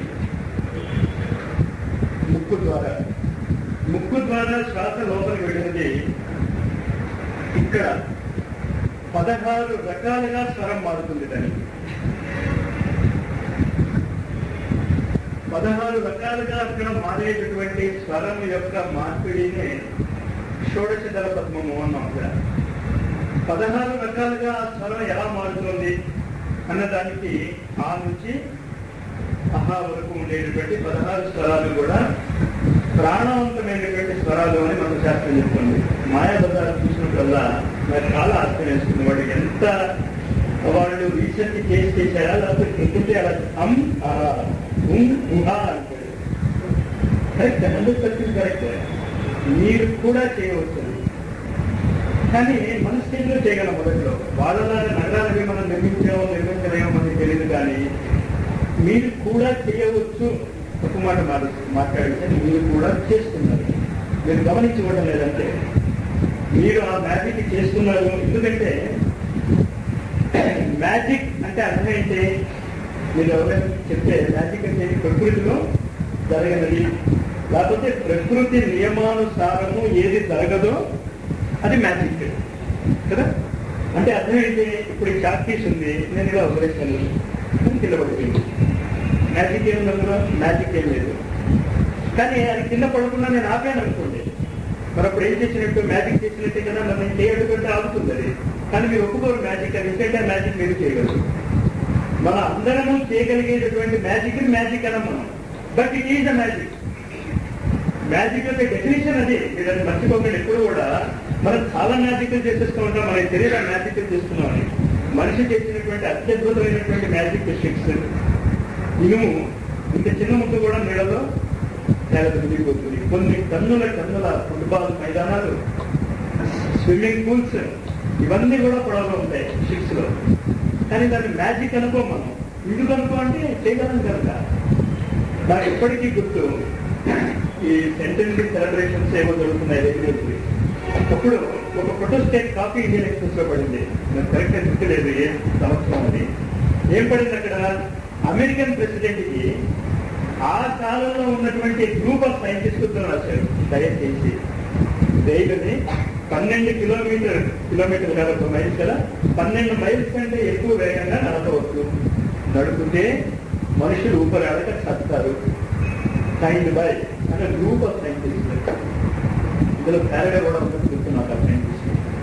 ముక్కు ద్వారా. ముక్కు ద్వారా శ్వాస లోపలికి వెళ్ళినది. ఇక్కడ 16 రకాలుగా స్వరం మారుతుంది. దానికి 16 రకాలుగా అక్కడ మారేటటువంటి స్వరం యొక్క మార్పిడినే షోడశదళ పద్మము అన్నాం. అక్కడ 16 రకాలుగా స్వరం ఎలా మారుతుంది అన్నదానికి ఆ నుంచి అహా వరకు ఉండేటటువంటి 16 స్వరాలు కూడా ప్రాణవంతమైనటువంటి స్వరాలు అని మన శాస్త్రం చెప్తుంది. మాయాబజార్ చూసినప్పుడల్లా నాకు చాలా ఆశ్చర్యం వేస్తుంది. వాడు ఎంత వాళ్ళు రీసెర్చ్ కేసు చేశారా, లేకపోతే ప్రకృతి అలా అంటాడు. Correct, 100% correct. మీరు కూడా చేయవచ్చు. కానీ మన స్టేజ్లో చేయగలం. మొదట్లో వాళ్ళలాగా నగరాలకి మనం నిర్మించలేమో మనకి తెలియదు. కానీ మీరు కూడా చేయవచ్చు. తప్పు మాట మాట్లాడితే మీరు కూడా చేస్తున్నారు. మీరు గమనించుకోవడం లేదంటే మీరు ఆ మ్యాజిక్ చేస్తున్నారు. ఎందుకంటే మ్యాజిక్ అంటే అర్థం ఏంటి? మీరు ఎవరైనా చెప్తే మ్యాజిక్ అంటే ప్రకృతిలో జరగనది, లేకపోతే ప్రకృతి నియమానుసారము ఏది జరగదో అది మ్యాజిక్ కదా. అంటే అర్థం ఏంటి? ఇప్పుడు ఈ చాక్ పీస్ ఉంది, నేను ఇలా వదిలేసాను, కింద పడిపోయింది. మ్యాజిక్ ఏం అందులో? మ్యాజిక్ ఏం లేదు. కానీ అది కింద పడకుండా నేను ఆపాను అనుకోండి, మరి అప్పుడు ఏం చేసినట్టు మ్యాజిక్ చేసినట్టే కదా, మరి నేను చేయడుకుంటే ఆగుతుంది అది. కానీ మీరు ఒప్పుకోరు మ్యాజిక్ అది, ఎందుకంటే మ్యాజిక్ మీరు చేయగలరు. మన అందరము చేయగలిగేటటువంటి మ్యాజిక్ మ్యాజిక్ అనం మనం, but it is a magic. Magic యొక్క డెఫినేషన్ అది, మీరు అది మర్చిపోకండి. ఎప్పుడు కూడా మనం చాలా మ్యాజిక్లు చేసేస్తూ ఉంటాం, మనకి తెలియదు ఆ మ్యాజిక్లు చేస్తున్నామని. మనిషి చేసినటువంటి అత్యద్భుతమైనటువంటి మ్యాజిక్ షిప్స్, ఇనుము ఇంత చిన్న ముక్క కూడా నీళ్ళలో తేలిపోతుంది. కొన్ని టన్నుల ఫుట్బాల్ మైదానాలు, స్విమ్మింగ్ పూల్స్, ఇవన్నీ కూడా పొడవులో ఉంటాయి షిప్స్ లో. కానీ దాన్ని మ్యాజిక్ అనుకో మనం. ఎందుకు అనుకో అంటే చేయగలం కనుక. నాకు ఎప్పటికీ గుర్తు, ఈ సెంటెన్సీ సెలబ్రేషన్స్ ఏమో జరుగుతున్నాయి రెగ్యులర్లీ. అప్పుడు ఒక ఫోటోస్టేట్ కాపీ ఇండియన్ ఎక్స్ప్రెస్ లో పడింది, నాకు కరెక్ట్ గా గుర్తులేదు ఏ సంవత్సరం అని. ఏం పడింది అక్కడ, అమెరికన్ ప్రెసిడెంట్ కి ఆ కాలంలో ఉన్నటువంటి గ్రూప్ ఆఫ్ సైంటిస్టులతో రాశారు, దయచేసి రైలుని 12 కిలోమీటర్లు కాదు, 1 మైల్స్ కదా, 12 మైల్స్ కంటే ఎక్కువ వేగంగా నడపవచ్చు. నడుపుతే మనుషులు ఊపిరాడక చస్తారు. సైన్డ్ బై అంటే గ్రూప్ ఆఫ్ సైంటిస్ట్. ఇందులో ప్యారగా కూడా ఉంటుంది చెప్తున్నారు ఆ సైంటిస్ట్.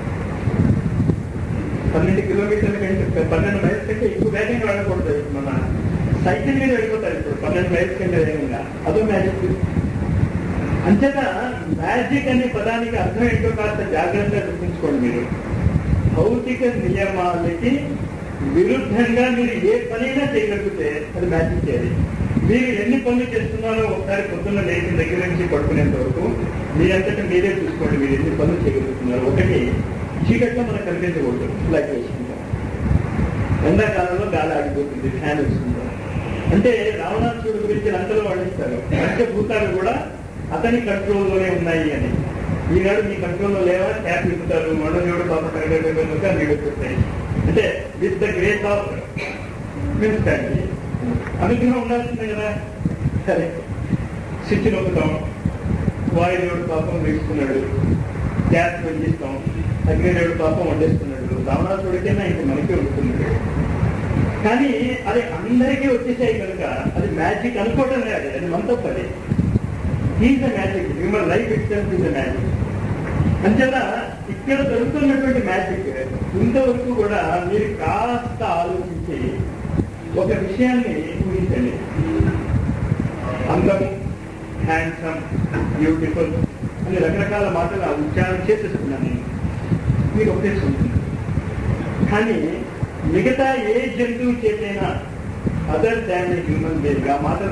12 కిలోమీటర్ల కంటే 12 మైల్స్ కంటే ఎక్కువ వేగంగా వెళ్ళకూడదు. మన సైకిల్ మీద వెళ్ళిపోతారు ఇప్పుడు 12 మైల్స్ కంటే వేగంగా. అదో మ్యాజిక్. అంచేత మ్యాజిక్ అనే పదానికి అర్థం ఏంటో కాస్త జాగ్రత్తగా గుర్తుంచుకోండి మీరు. భౌతిక నియమాలకి విరుద్ధంగా మీరు ఏ పనైనా చేయగలిగితే అది మ్యాజిక్ చేయాలి. మీరు ఎన్ని పనులు చేస్తున్నారో ఒకసారి పొద్దున్న లేచిన దగ్గర నుంచి పడుకునేంత వరకు మీరంతటా మీరే చూసుకోండి, మీరు ఎన్ని పనులు చేయగలుగుతున్నారు. ఒకటి, చీకట్లో మనకు కనిపించకూడదు, లైట్ వేసుకుంటాం. ఎండాకాలంలో గాలి ఆగిపోతుంది, ఫ్యాన్ వేసుకుంటాం. అంటే రావణాసురుడు గురించి లంకలో వాడిస్తారు, పంచభూతాలు కూడా అతని కంట్రోల్లోనే ఉన్నాయి అని. ఈనాడు మీ కంట్రోల్లో లేవా, ట్యాప్ నింపుతారు, మండలియోడు పాప కనుక నీళ్ళు పెడతాయి. అంటే with the grace of municipality అనుగ్రహం ఉండాల్సిందే కదా. సరే, స్విచ్ నొక్కుతాం, వాయుదేవుడు పాపం వేసుకున్నాడు, గ్యాస్ పెంచిస్తాం, అగ్నిదేవుడు పాపం వండేస్తున్నాడు, రావణాసుడికైనా ఇంక మనకే ఉంటున్నాడు. కానీ అది అందరికీ వచ్చేసాయి కనుక అది మ్యాజిక్ అనుకోవడం లేదు, అది మన తప్పది. Is the magic, human life itself is the magic. అంచేత ఇక్కడ జరుగుతున్నటువంటి మ్యాజిక్ ఇంతవరకు కూడా మీరు కాస్త ఆలోచించి ఒక విషయాన్ని ఊహించండి. అందము, హ్యాండ్సమ్, బ్యూటిఫుల్ అని రకరకాల మాటలు ఉచ్చారణ చేసేస్తున్నాను నేను, మీరు ఒప్పేసుకుంటున్నారు. కానీ మిగతా ఏ జంతువు చేతైనా అదర్ దాన్ హ్యూమన్ బీయింగ్ ఆ మాటలు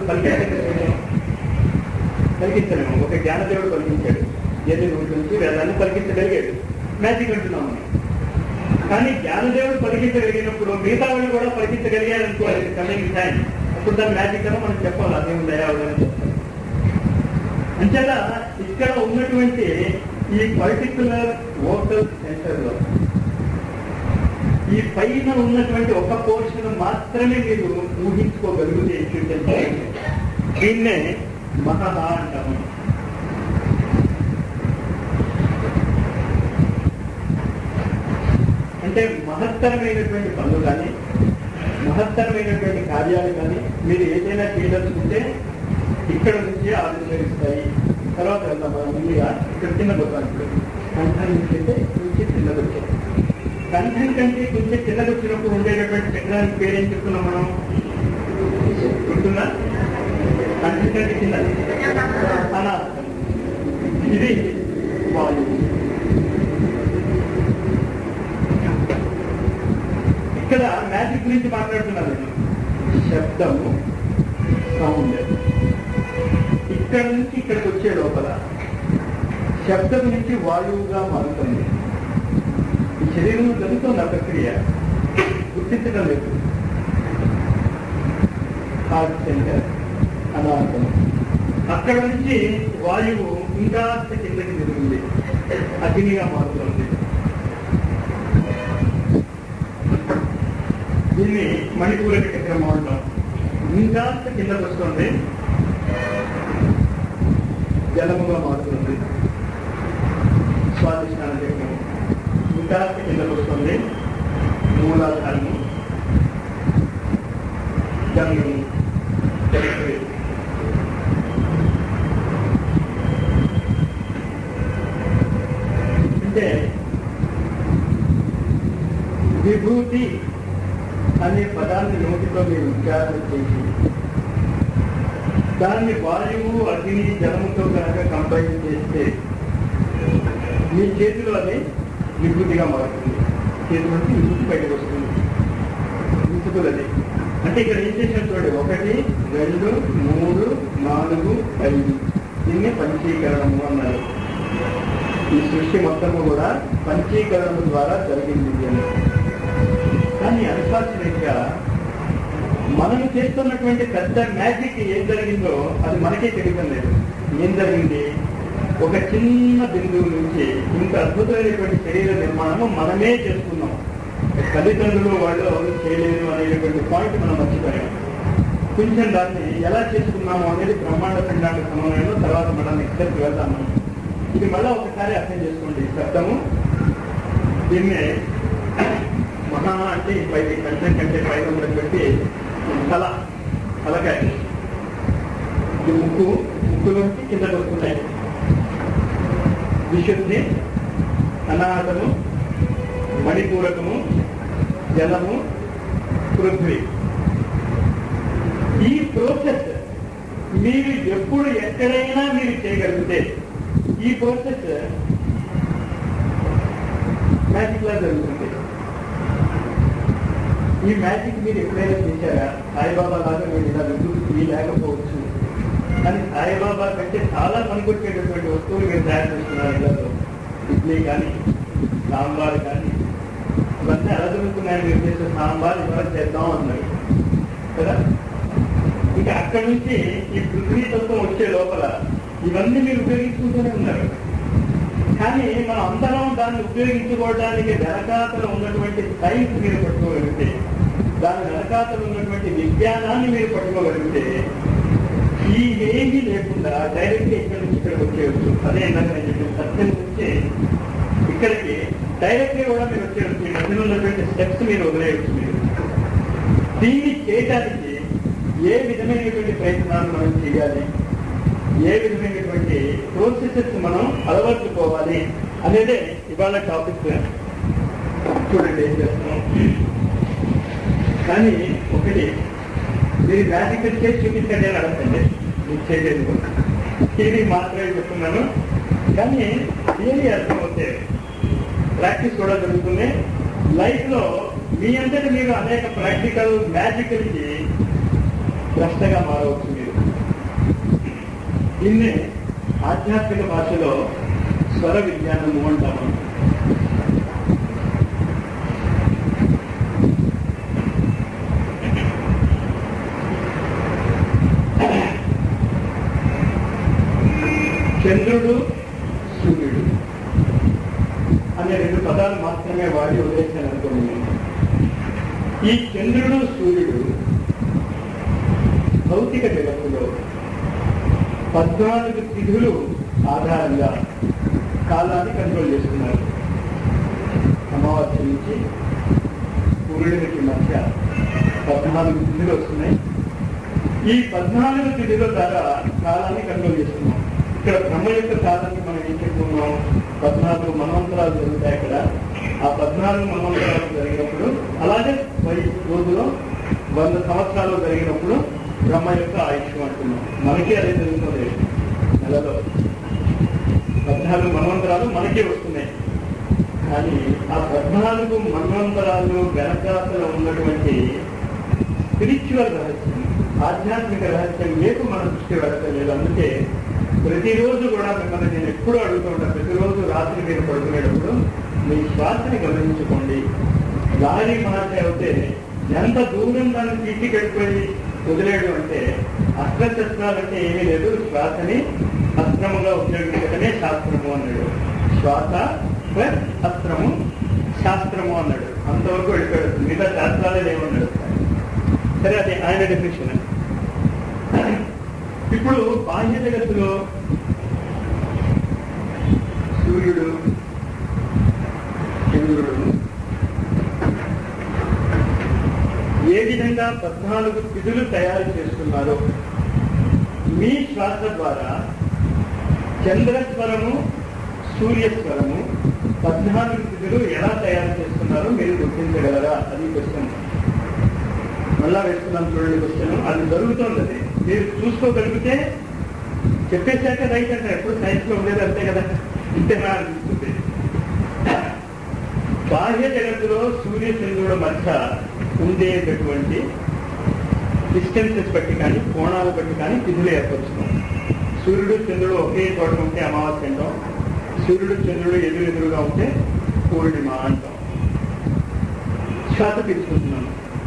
పలికించలేము. ఒక జ్ఞానదేవుడు పలికించాడు, ఏది నోటి నుంచి వేదాన్ని పలికించగలిగాడు, మ్యాజిక్ అంటున్నాం మనం. కానీ జ్ఞానదేవుడు పలికించగలిగినప్పుడు మిగతా వాళ్ళు కూడా పలికించగలిగారు అనుకోవాలి కమింగ్ టైం. అప్పుడు దాని మ్యాజిక్ అని మనం చెప్పాలి, అదేం దయావని చెప్తాం. అంచేత ఇక్కడ ఉన్నటువంటి ఈ పర్టికులర్ వోకల్ సెంటర్ లో ఈ పైన ఉన్నటువంటి ఒక పోర్షన్ మాత్రమే మీరు ఊహించుకోగలిగితే దీన్నే మహా అంటాము. అంటే మహత్తరమైనటువంటి పనులు కానీ మహత్తరమైనటువంటి కార్యాలు కానీ మీరు ఏదైనా చేయదలుచుకుంటే ఇక్కడ నుంచి ఆవిష్కరిస్తాయి. తర్వాత వెళ్దాం మనం ముందుగా ఇక్కడ చిన్నదొచ్చాను, కంఠం నుంచి అయితే కొంచెం చిన్నదొచ్చాయి. కంఠం కంటే కొంచెం చిన్నదొచ్చినప్పుడు ఉండేటటువంటి చక్రానికి పేరేం చెప్తున్నాం మనం, గుర్తుందా? కంఠం కంటే చిన్నది అనార్థం. ఇది వాయువు. ఇక్కడ మ్యాజిక్ గురించి మాట్లాడుతున్నాను నేను. శబ్దము, సౌండ్ ఇక్కడ నుంచి ఇక్కడికి వచ్చే లోపల శబ్దం నుంచి వాయువుగా మారుతుంది. ఈ శరీరంలో జరుగుతుంది ఆ ప్రక్రియ, గుర్తించడం లేదు. హార్ట్ సెంటర్ అనార్థం. అక్కడ నుంచి వాయువు ఇంకా కిందకి తిరుగుతుంది, అగ్నిగా మారుతుంది. దీన్ని మణిపూరక చక్రం అంటాం. ఇంకా కిందకు వస్తుంది, జలముగా మారుతుంది. స్వాదిష్టాన చక్రం ఇంకా కిందకు వస్తుంది, మూలాధారము, గంగము, విభూతి అనే పదాన్ని నోటితో మీరు ఉచ్చారణ చేసి దాన్ని వాయువు అగ్ని జలముతో కనుక కంబైన్ చేస్తే మీ చేతిలో అది విభూతిగా మారుతుంది. చేతి నుంచి విభూతి బయటకు వస్తుంది. విభూతులది అంటే ఇక్కడ ఏం చేసిన చూడండి, 1, 2, 3, 4, 5 దీన్ని పంచీకరణము అన్నారు. ఈ సృష్టి మొత్తము కూడా పంచీకరణం ద్వారా జరిగింది అని. కానీ అన్ఫార్చునేట్ గా మనం చేస్తున్నటువంటి పెద్ద మ్యాజిక్ ఏం జరిగిందో అది మనకే తెలియడం లేదు. ఏం జరిగింది, ఒక చిన్న బిందువు నుంచి ఇంత అద్భుతమైనటువంటి శరీర నిర్మాణము మనమే చేసుకున్నాం. తల్లిదండ్రులు వాళ్ళు చేయలేదు అనేటువంటి పాయింట్ మనం మర్చిపోయాం. కొంచెం దాన్ని ఎలా చేసుకున్నాము అనేది బ్రహ్మాండ పిండాండ సమన్వయంలో తర్వాత మనం నెక్స్ట్ వెళ్తాము. ఇది మళ్ళా ఒకసారి అర్థం చేసుకోండి. శబ్దము దీన్నే మహా అంటే పైకి కంటెంట్ కంటే పైన ఉన్నటువంటి తలకాయ, ఇది ముక్కులోంచి కింద వస్తున్నాయి. విశుద్ధి, అనాహతము, మణిపూరకము, జలము, పృథ్వీ. ఈ ప్రాసెస్ మీరు ఎప్పుడు ఎక్కడైనా మీరు చేయగలిగితే ఈ ప్రాసెస్ మ్యాజిక్ లా జరుగుతుంది. ఈ మ్యాజిక్ మీరు ఎప్పుడైనా చేశారా? సాయిబాబా లాగా మీరు ఇలా విద్యుత్ లేకపోవచ్చు, కానీ సాయిబాబా కంటే చాలా పనికొచ్చేటటువంటి వస్తువులు మీరు తయారు చేస్తున్నారు. ఇళ్లలో ఇడ్లీ కానీ సాంబార్ కానీ ఇవన్నీ ఎలా జరుగుతున్నాయని మీరు చేసే సాంబార్ ఇవాళ చేద్దాం అన్నారు కదా. ఇక అక్కడి నుంచి ఈ పృథ్వీ తత్వం వచ్చే లోపల ఇవన్నీ మీరు ఉపయోగించుకుంటూనే ఉన్నారు. కానీ మనం అందరం దాన్ని ఉపయోగించుకోవడానికి వెనకాతలు ఉన్నటువంటి సైన్స్ మీరు పట్టుకోగలిగితే, దాని వెనకాతలు ఉన్నటువంటి విజ్ఞానాన్ని మీరు పట్టుకోగలిగితే ఈ ఏమీ లేకుండా డైరెక్ట్ ఇక్కడి నుంచి ఇక్కడికి వచ్చేయచ్చు. అదే ఇందాక నేను చెప్పిన సత్యం నుంచి ఇక్కడికి డైరెక్ట్ కూడా మీరు వచ్చేయచ్చు. ఈ మధ్యలో ఉన్నటువంటి స్టెప్స్ మీరు వదిలేయచ్చు. మీరు దీన్ని చేయడానికి ఏ విధమైనటువంటి ప్రయత్నాలు మనం చేయాలి, ఏ విధమైనటువంటి ప్రోసెసెస్ మనం అలవర్చుకోవాలి అనేదే ఇవాళ టాపిక్. చూడండి ఏం చేస్తున్నాం. కానీ ఒకటి మీరు మ్యాజికల్ చేసి చూపించండి అని అడగండి, మీకు చేయలేదు. ఇది మాత్రమే చెప్తున్నాను. కానీ థియరీ అర్థమవుతే ప్రాక్టీస్ కూడా జరుగుతుంది. లైఫ్ లో మీ అంతటి మీరు అనేక ప్రాక్టికల్ మ్యాజికల్కి ద్రష్టగా మారవచ్చు. మీరు దీన్నే ఆధ్యాత్మిక భాషలో స్వర విజ్ఞానము అంటాము. చంద్రుడు, సూర్యుడు అనే 2 పదాలు మాత్రమే వాడి వదిలేసాను అనుకోండి. ఈ చంద్రుడు, సూర్యుడు భౌతిక జగత్తులో 14 తిథులు ఆధారంగా కాలాన్ని కంట్రోల్ చేస్తున్నారు. అమావాస్య నుంచి సూర్యుడికి మధ్య 14 తిథులు వస్తున్నాయి. ఈ 14 తిథుల ద్వారా కాలాన్ని కంట్రోల్ చేస్తున్నాం. ఇక్కడ బ్రహ్మ యొక్క కాలాన్ని మనం ఏం చెప్పుకున్నాం, 14 మన్వంతరాలు జరుగుతాయి. అక్కడ ఆ 14 మన్వంతరాలు జరిగినప్పుడు, అలాగే 10 రోజులో 100 సంవత్సరాలు జరిగినప్పుడు బ్రహ్మ యొక్క ఆయుష్యం అంటున్నాం. మనకే అదే జరుగుతుంది. నెలలో 14 మన్వంతరాలు మనకే వస్తున్నాయి. కానీ ఆ 14 మన్వంతరాలు వెనకాతలో ఉన్నటువంటి స్పిరిచువల్ రహస్యం, ఆధ్యాత్మిక రహస్యం ఏకు మన దృష్టి వెళ్ళలేదు. అందుకే ప్రతిరోజు కూడా మిమ్మల్ని నేను ఎప్పుడూ అడుగుతూ ఉంటాను. ప్రతిరోజు రాత్రి మీరు పడుకునేటప్పుడు మీ శ్వాసని గమనించుకోండి. గాలి మార్చి అవుతే ఎంత దూరం దాన్ని తీసుకెళ్ళిపోయి వదిలేయడం అంటే అస్త్రశస్త్రాలు అంటే ఏమీ లేదు. శ్వాసని అస్త్రముగా ఉపయోగించడమే శాస్త్రము అన్నాడు. శ్వాస ప్లస్ అస్త్రము శాస్త్రము అన్నాడు. అంతవరకు వెళ్ళిపోయాడు. మిగతా శాస్త్రాలే లేవన్నాడు. సరే, అది ఆయన డెఫినేషన్. ఇప్పుడు బాహ్య జగత్తులో సూర్యుడు, చంద్రుడు ఏ విధంగా 14 తిథులు తయారు చేస్తున్నారో మీ శ్వాస ద్వారా చంద్రస్వరము, సూర్యస్వరము 14 తిథులు ఎలా తయారు చేస్తున్నారో మీరు గుర్తించగలరా? అది క్వశ్చన్. మళ్ళా వేస్తున్నాను చూడండి క్వశ్చన్. అది జరుగుతోంది. అది మీరు చూసుకోగలిగితే చెప్పేశాక రైట్ అంటే ఎప్పుడు సైన్స్ లో ఉండేది అంతే కదా, ఇంతేనా అనిపిస్తుంది. బాహ్య జగత్తులో సూర్య చంద్రుల మధ్య ఉండేటటువంటి డిస్టెన్సెస్ బట్టి కానీ కోణాలు బట్టి కానీ తిథులు ఏర్పరుచుతాం. సూర్యుడు చంద్రుడు ఒకే చోట ఉంటే అమావాస్య అంటాం. సూర్యుడు చంద్రుడు ఎదురుగా ఉంటే పూర్ణిమ అంటాం. శ్వాస తీసుకుంటున్నాను.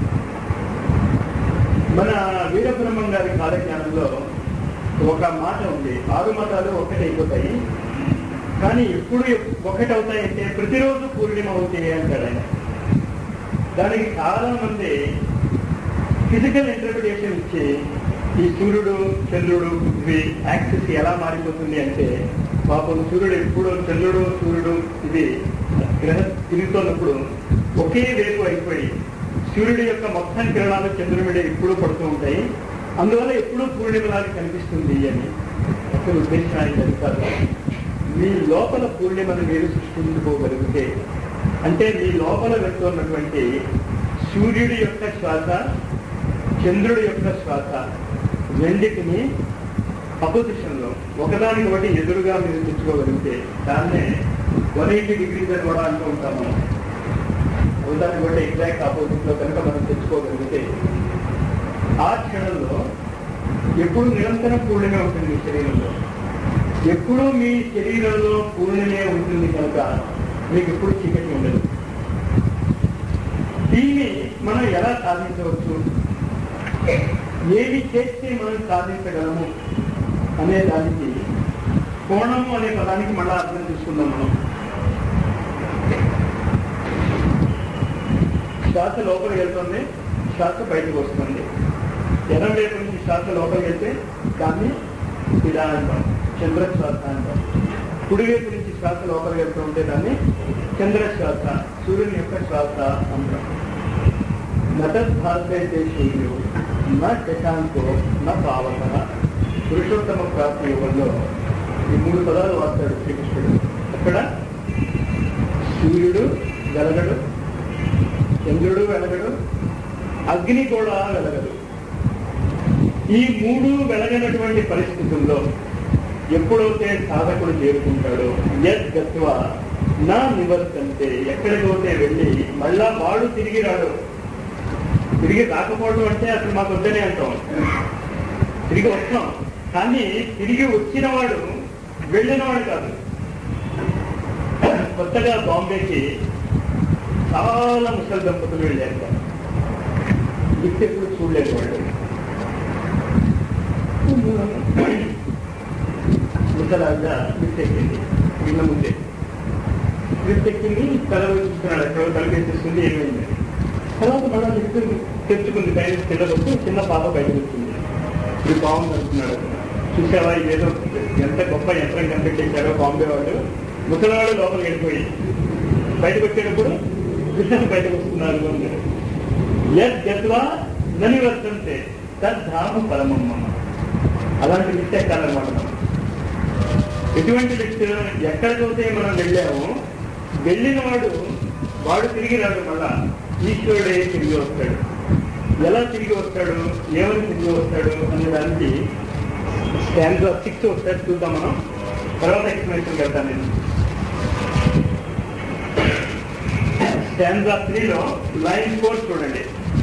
మన వీరబ్రహ్మం గారి కాలజ్ఞానంలో ఒక మాట ఉంది, 6 మతాలు ఒకటైపోతాయి కానీ ఎప్పుడు ఒకటవుతాయంటే ప్రతిరోజు పూర్ణిమ అవుతాయి అంటాడు ఆయన. దానికి చాలా మంది ఫిజికల్ ఇంటర్ప్రిటేషన్ ఇచ్చి ఈ సూర్యుడు చంద్రుడు పృథ్వీ యాక్సిస్ ఎలా మారిపోతుంది అంటే, పాపం సూర్యుడు ఎప్పుడు చంద్రుడు సూర్యుడు ఇది గ్రహ తిరుగుతున్నప్పుడు ఒకే వైపు అయిపోయి సూర్యుడి యొక్క మొత్తం కిరణాలు చంద్రుడి మీద ఎప్పుడూ పడుతూ ఉంటాయి, అందువల్ల ఎప్పుడూ పూర్ణిమలాగా కనిపిస్తుంది అని అసలు ఉద్దేశం ఆయన జరుగుతారు. మీ లోపల పూర్ణిమను మీరు సృష్టించుకోగలిగితే, అంటే మీ లోపల వెళ్తున్నటువంటి సూర్యుడి యొక్క శ్వాస చంద్రుడి యొక్క శ్వాస రెండింటిని అపోజిషన్ లో ఒకదానికి ఒకటి ఎదురుగా మీరు తెచ్చుకోగలిగితే దాన్నే 180 degrees అని కూడా అంటూ ఉంటాం మనం. ఒకదానికి ఒకటి ఎగ్జాక్ట్ ఆపోజిట్ లో కనుక మనం తెచ్చుకోగలిగితే ఆ క్షణంలో ఎప్పుడు నిరంతరం పూర్ణిమే ఉంటుంది మీ శరీరంలో. ఎప్పుడూ మీ శరీరంలో పూర్ణిమే ఉంటుంది కనుక మీకు ఎప్పుడు చీకటి ఉండదు. దీన్ని మనం ఎలా సాధించవచ్చు, ఏది చేస్తే మనం సాధించగలము అనే దానికి కోణము అనే పదానికి మళ్ళా అర్థం తీసుకుందాం మనం. శ్వాస లోపలికి వెళ్తుంది, శ్వాస బయటకు వస్తుంది. ఎడం వైపు నుంచి శ్వాస లోపలికి వెళ్తే దాన్ని ఇలా అంటాం, చంద్రశ్వాస అంటాం. కుడివైపు నుంచి శ్వాస లోపలికి వెళ్తూ ఉంటే దాన్ని చంద్రశ్వాస, సూర్యుని యొక్క శ్వాస అంటాం. నటద్భారతే సూర్యుడు నా శశాంకో నా పావక. పురుషోత్తమ ప్రాప్తి యుగంలో ఈ 3 పదాలు వాడతాడు శ్రీకృష్ణుడు. అక్కడ సూర్యుడు వెలగడు, చంద్రుడు వెలగడు, అగ్ని కూడా వెలగదు. ఈ 3 వెలగనటువంటి పరిస్థితుల్లో ఎప్పుడైతే సాధకుడు చేరుకుంటాడో యద్గత్వా నా నివర్తంతే, ఎక్కడికైతే వెళ్ళి మళ్ళా వాడు తిరిగి రాడు. తిరిగి రాకపోవడం అంటే అసలు మాకు వద్దనే అంటాం. తిరిగి వస్తాం కానీ తిరిగి వచ్చిన వాడు వెళ్ళినవాడు కాదు. కొత్తగా బాంబేకి చాలా ముసలి దంపతులు వెళ్ళారు. లిఫ్ట్ ఎప్పుడు చూడలేదు వాళ్ళు. ముసలాగా లిఫ్ట్ ఎక్కింది, ఇళ్ళ ముందే లిఫ్ట్ ఎక్కింది. తల చూస్తున్నాడు, ఎక్కడో తలకేసేస్తుంది, ఏమైంది. తర్వాత మళ్ళా లిఫ్ట్ తెచ్చుకుంది, బయట పిల్లలకు చిన్న పాప బయటకు వచ్చింది. ఇది బాగుంది అంటున్నాడు. చూసావా ఇదేదో ఎంత గొప్ప యంత్రం కనిపెట్టేశారో బాంబే వాళ్ళు. ముసలివాడు లోపలికి వెళ్ళిపోయి బయటకు వచ్చేటప్పుడు కృష్ణను బయటకు వస్తున్నారు అన్నారు. యద్గత్వా ననివర్తంతే తద్ధామ పరమమ్మ. అలాంటి లిఫ్ట్ ఎక్కాలన్నమాట మనం. ఎటువంటి లిఫ్ట్? ఎక్కడికైతే మనం వెళ్ళామో వెళ్ళిన వాడు తిరిగి రాడు. మళ్ళా ఈశ్వరుడే తిరిగి వస్తాడు. ఎలా తిరిగి వస్తాడు, ఏమని తిరిగి వస్తాడు అనే దానికి స్టాండ్లో 6 వస్తాడు, చూద్దాం మనం. తర్వాత ఎక్స్ప్లెనేషన్ పెడతాను నేను. స్టాండ్లో 3లో లైన్ 4 చూడండి.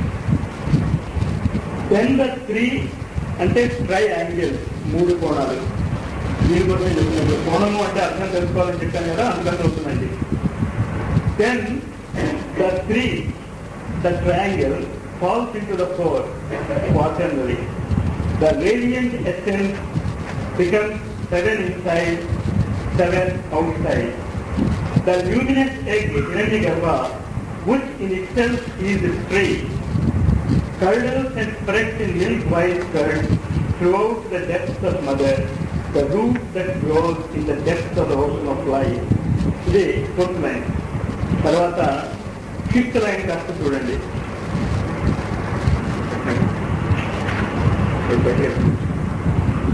దెన్ ద 3 అంటే ట్రై యాంగిల్, 3 కోణాలు. దీనికోసం చెప్తున్నాడు. కోణము అంటే అర్థం తెలుసుకోవాలని చెప్పాను కదా, అందుకని వస్తుందండి. Then the 3, the triangle falls into the 4 quaternary. The radiant essence becomes 7 inside, 7 outside. The luminous egg, Hiranyagarbha, which in itself is straight, curdles and spreads in milk-white curd throughout the depths of mother, the root that grows in the depths of the ocean of life. Today, 4th line. తర్వాత 5th line కాస్త చూడండి.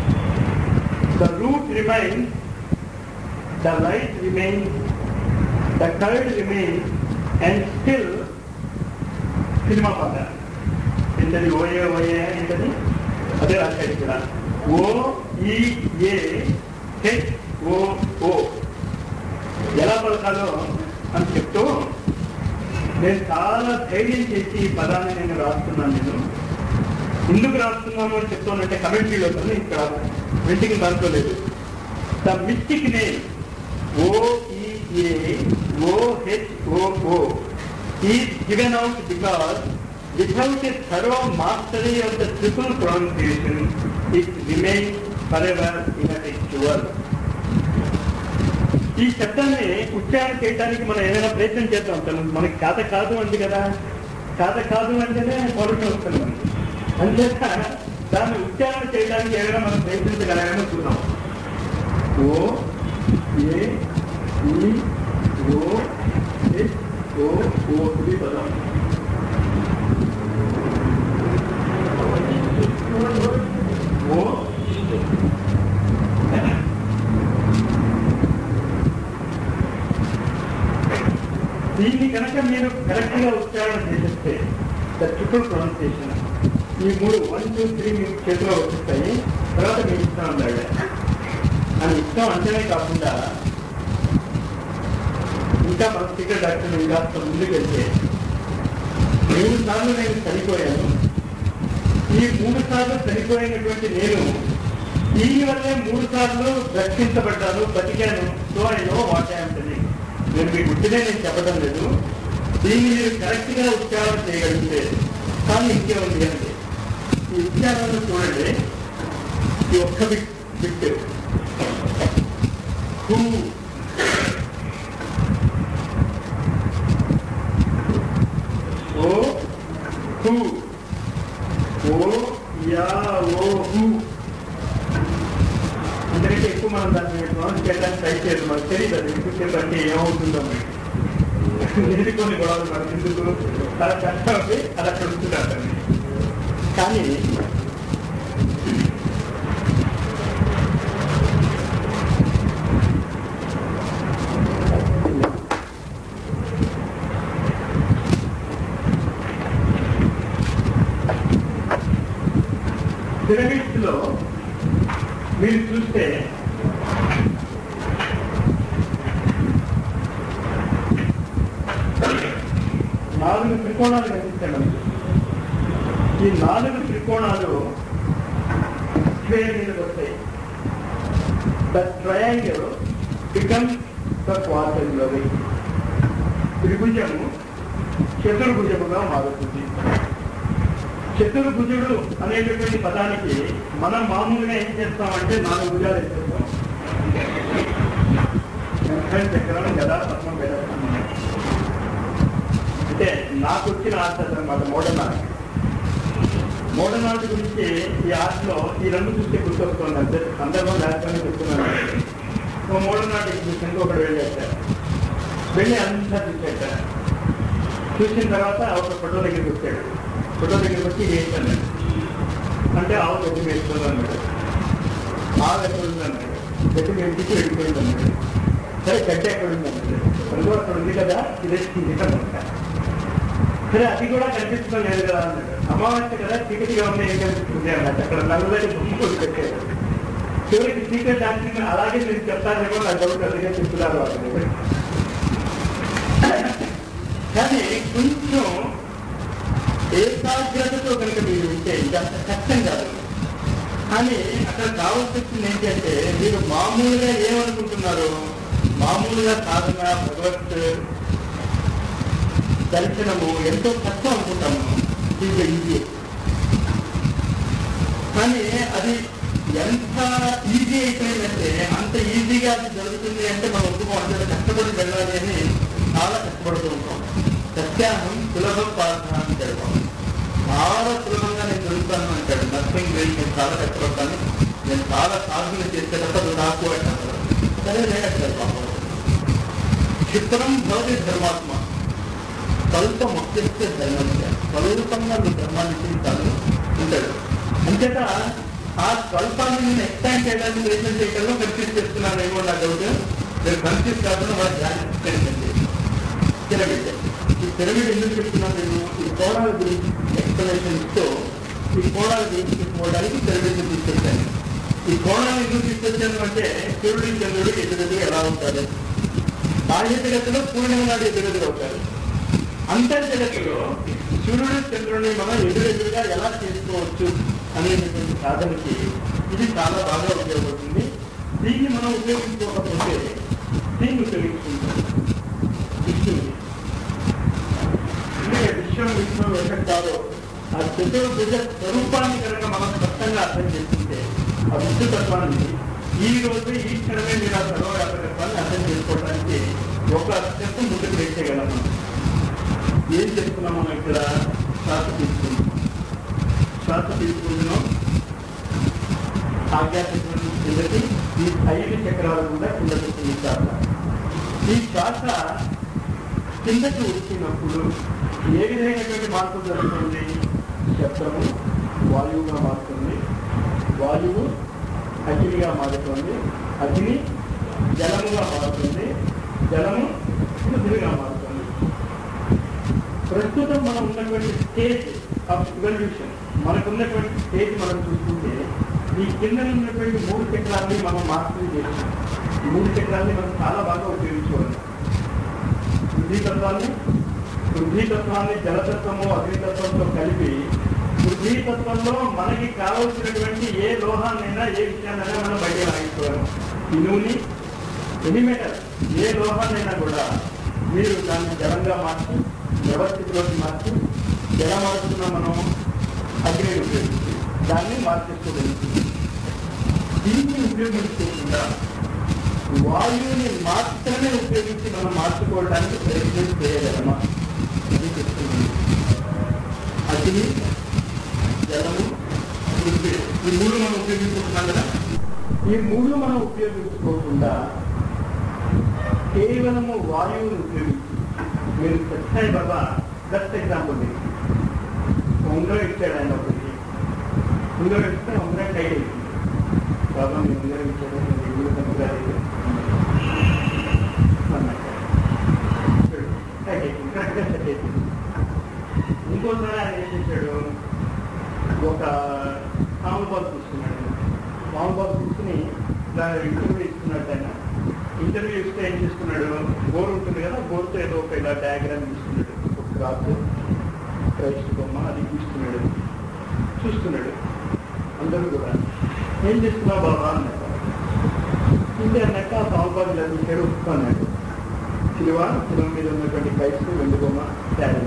The root remains, the light remains, the cord remain and still cinema పాట ఏంటది OA OA ఏంటది అదే రాశాడు ఇక్కడ OEAHOO ఎలా పలకాలో అని చెప్తూ నేను చాలా ధైర్యం చేసి ఈ పదాన్ని నేను రాస్తున్నాను. నేను ఎందుకు రాస్తున్నాను అని చెప్తానంటే కమెంట్రీలో ఇక్కడ వెంటికి దాంట్లేదు. The mystic name OEAOHOO is given out because without a thorough mastery of the triple pronunciation, it remains forever ineffectual. ఈ శబ్దాన్ని ఉచ్చారణ చేయడానికి మనం ఏదైనా ప్రయత్నం చేద్దాం. మనకి చేత కాదు అంది కదా, చేత కాదు అంటేనే పౌరుషం వస్తుంది. అంచేత దాన్ని ఉచ్చారణ చేయడానికి ఏదైనా మనం ప్రయత్నించగలమో చూద్దాం. OEAOHOO ఇది పదం. దీన్ని కనుక మీరు కరెక్ట్ గా ఉచ్చారణ చేసేస్తే ద ట్రిపుల్ ప్రొనౌన్సియేషన్ ఈ 3 1 2 3 మీకు చేతిలో వచ్చేస్తాయి. తర్వాత మీ ఇష్టం అన్నాడు. అని ఇష్టం అంటేనే కాకుండా ఇంకా మన సీక్రెట్ డాక్టర్ ఇంకా ముందుకు వెళ్తే 3 సార్లు నేను చనిపోయాను. ఈ 3 సార్లు చనిపోయినటువంటి నేను దీనివల్లే 3 సార్లు రక్షించబడ్డాను, బతికాను. So I know what I am telling. నేను మీ గుర్తునే నేను చెప్పడం లేదు. దీన్ని మీరు కరెక్ట్ గా ఉచ్చారణ చేయగలిగితే కానీ ఇంకేముంది అంటే ఈ ఉచ్చారణను చూడండి. ఈ ఒక్క బిట్ అందుకంటే ఎక్కువ మనం దాన్ని చేయడానికి ట్రై చేయదు. మనకు తెలియదు అది ఎందుకు బట్టి ఏమవుతుందో. నేను కొన్ని గొడవలు మనకు ఎందుకు అలా కష్టం అవుతుంది, అలా చెడుతుంటారు. కానీ పిరమిడ్స్ లో మీరు చూస్తే 4 త్రికోణాలు కనిపిస్తాయి. ఈ 4 త్రికోణాలు స్క్వేర్ మీదకి వస్తాయి. The triangle becomes the quadrilateral. త్రిభుజము చతుర్భుజముగా మారుతుంది. చతుర్భుజుడు అనేటటువంటి పదానికి మనం మామూలుగా ఏం చేస్తామంటే 4 భుజాలు వేసేస్తాం. చక్రం గదా పద్మం వేస్తాం. అంటే నాకు వచ్చిన ఆర్ట్ అనమాట మోడర్న్ ఆర్ట్ గురించి. ఈ ఆర్ట్ లో ఈ రంగు చూస్తే గుర్తొస్తుంది. అంటే సందర్భం లేకపోతే చెప్తున్నాను. మోడర్న్ ఆర్ట్ ఎగ్జిబిషన్కి ఒకటి వెళ్ళి అంతా చూసేటారు. చూసిన తర్వాత ఒక ఫోటో దగ్గరికి వచ్చాడు. ఫోటో దగ్గరికి వచ్చి వేస్తాను అంటే ఆవు గడ్డి వేస్తుంది అన్నాడు. ఆవు ఎక్కడ ఉంది అన్నాడు. గడ్డి వేసి వెళ్ళిపోయింది అన్నాడు. సరే గడ్డి ఎక్కడ ఉంది అన్నాడు. అందులో అక్కడ ఉంది కదా ఇదేస్తుంది అనమాట. సరే అది కూడా కనిపిస్తుంది లేదు కదా అన్నాడు. అమావాస్య కదా చీకటిగా ఉంది ఏం కనిపిస్తుంది అన్నట్టు. అక్కడ నల్లటి బొమ్మలు పెట్టాడు. చివరికి సీక్రెట్ డాక్టర్ అలాగే నేను చెప్తానేమో నా డౌట్ అందుకే చెప్తున్నారు వాళ్ళు. కానీ కొంచెం ఏకాగ్రతతో కనుక మీరు ఉంటే ఇదంత కష్టం కాదు. కానీ అక్కడ కావాల్సింది ఏంటి అంటే మీరు మామూలుగా ఏమనుకుంటున్నారు, మామూలుగా సాధన భగవత్ దర్శనము ఎంతో కష్టం అనుకుంటాము. ఇది ఈజీ. కానీ అది ఎంత ఈజీ అయిపోయిందంటే అంత ఈజీగా అది జరుగుతుంది అంటే మనం ఒప్పుకోవాలి. కష్టపడి వెళ్ళాలి అని చాలా కష్టపడుతూ ఉంటాం. సత్యానం సులభం పాలన అని జరగడం చాలా సులభంగా నేను జరుగుతాను అంటాడు. నర్సింగ్ వెళ్ళి నేను చాలా కష్టపడతాను, నేను చాలా సాధన చేసేటప్పుడు నాకు అంటాను. సరే లేదంటారు. చిత్రం భవతి ధర్మాత్మ స్వల్ప ముఖ్యస్తే ధర్మస్య. స్వల్పంగా నువ్వు ధర్మాన్ని చేస్తాను ఉంటాడు. అంతేత ఆ స్వల్పాన్ని నేను ఎక్స్పాండ్ చేయడానికి ప్రయత్నం చేయడంలో కన్ఫ్యూజ్ చేస్తున్నాను. ఏమో నా డౌట్. నేను కన్ఫ్యూజ్ కాకుండా వాళ్ళు ధ్యానించండి. పిరమిడ్. ఈ పిరమిడ్ ఎందుకు చెప్తున్నాను నేను? ఈ కోణాల గురించి ఎక్స్ప్లెనేషన్ ఇస్తూ ఈ కోణాల గురించి చెప్పుకోవడానికి పిరమిడ్ని తీసుకొచ్చాను. ఈ కోణాలు ఎందుకు తీసుకొచ్చాను అంటే సూర్యుడు చంద్రుడు ఎదురెదురు ఎలా ఉంటారు, బాహ్య జగత్తులో పూర్ణిమ నాడు ఎదురెదురు అవుతారు, అంతర్జగత్తులో సూర్యుడు చంద్రుడిని మనం ఎదురెదురుగా ఎలా చేసుకోవచ్చు అనేటువంటి సాధనకి ఇది చాలా బాగా ఉపయోగపడుతుంది. దీన్ని మనం ఉపయోగించుకోకపోతే దీన్ని ఉపయోగించుకుంటాం. విష్ణువుని విశ్వం విష్ణువు ఎక్కడారో ఆ చతుర్భుజ స్వరూపాన్ని కనుక మనం స్పష్టంగా అర్థం చేసుకుంటే ఆ విష్ణుతత్వాన్ని ఈ రోజు ఈ క్షణమే మీరు ఆ సర్వవ్యాపకత్వాన్ని అర్థం చేసుకోవడానికి ఒక స్టెప్ ముందుకు వేసేయగలం. మనం ఏం చెప్తున్నాం? మనం ఇక్కడ శ్వాస తీసుకుంటున్నాం. ఆధ్యాత్మిక కిందకి ఈ 5 చక్రాలు కూడా కిందకి శ్వాస. ఈ శ్వాస కిందకి వచ్చినప్పుడు ఏ విధమైనటువంటి మార్పులు జరుగుతుంది? శబ్దము వాయువుగా మారుతుంది, వాయువు అగ్నిగా మారుతుంది, అగ్ని జలముగా మారుతుంది, జలము పృథివిగా మారుతుంది. ప్రస్తుతం మనం ఉన్నటువంటి స్టేజ్ ఆఫ్ ఇవల్యూషన్, మనకున్నటువంటి స్టేజ్ మనం చూసుకుంటే ఈ కింద ఉన్నటువంటి 3 చక్రాలని మనం మాస్టరీ చేస్తాం. ఈ 3 చక్రాలని మనం చాలా బాగా ఉపయోగించుకోవాలి. పృథ్వీతత్వాన్ని జలతత్వము అగ్నితత్వంతో కలిపి పృథ్వీతత్వంలో మనకి కావలసినటువంటి ఏ లోహాన్నైనా ఏ విషయాన్నైనా మనం బయట లాగించుకోవాలి. ఇనువుని ఎనీ మెటల్ ఏ లోహాన్నైనా కూడా మీరు దాన్ని జలంగా మార్చి వ్యవస్థితిలోకి మార్చి ఎలా మార్చుకున్నా మనం అగ్నిని ఉపయోగించి దాన్ని మార్చేసుకోగలుగుతుంది. దీన్ని ఉపయోగించుకోకుండా వాయువుని మాత్రమే ఉపయోగించి మనం మార్చుకోవడానికి ప్రయత్నం చేయగలమా అని చెప్తుంది. అగ్ని జలము పృథ్వీ ఈ 3 మనం ఉపయోగించుకుంటున్నాం కదా. ఈ 3 మనం ఉపయోగించుకోకుండా కేవలము వాయువుని ఉపయోగించి మీరు సత్యాయి బాబా బెస్ట్ ఎగ్జాంపుల్ ఉంగరం ఇచ్చాడు. ఆయన ఒకటి ఉంగరం ఇస్తే ఉంగరం టైట్ అవుతుంది. బాబా మీరు ఉంగరం ఇచ్చాడు ఇంకోసారి ఆయన ఏం చేశాడు? ఒక మామూలు బాల్ తీసుకున్నాడు. మామూలు బాల్ తీసుకుని దాని ఇంటర్వ్యూ ఇస్తున్నాడు. ఆయన ఇంటర్వ్యూ ఇస్తే ఏం చేస్తున్నాడు? బోర్ ఉంటుంది కదా, బోర్తో ఏదో ఒక ఇలా డయాగ్రామ్ తీసుకున్నాడు. ఒక క్రాస్ క్రైస్ట్ బొమ్మ అది తీసుకున్నాడు. చూస్తున్నాడు. అందరూ కూడా ఏం చేస్తున్నావు బాబా అన్నాడు. ఇంటి అన్నాక ఆ మామూలు బాల్ ఇలా చూసాడు. ఉప్పు అన్నాడు. శిలువ మీద ఉన్నటువంటి క్రైస్ట్ వెండి బొమ్మ తయారు.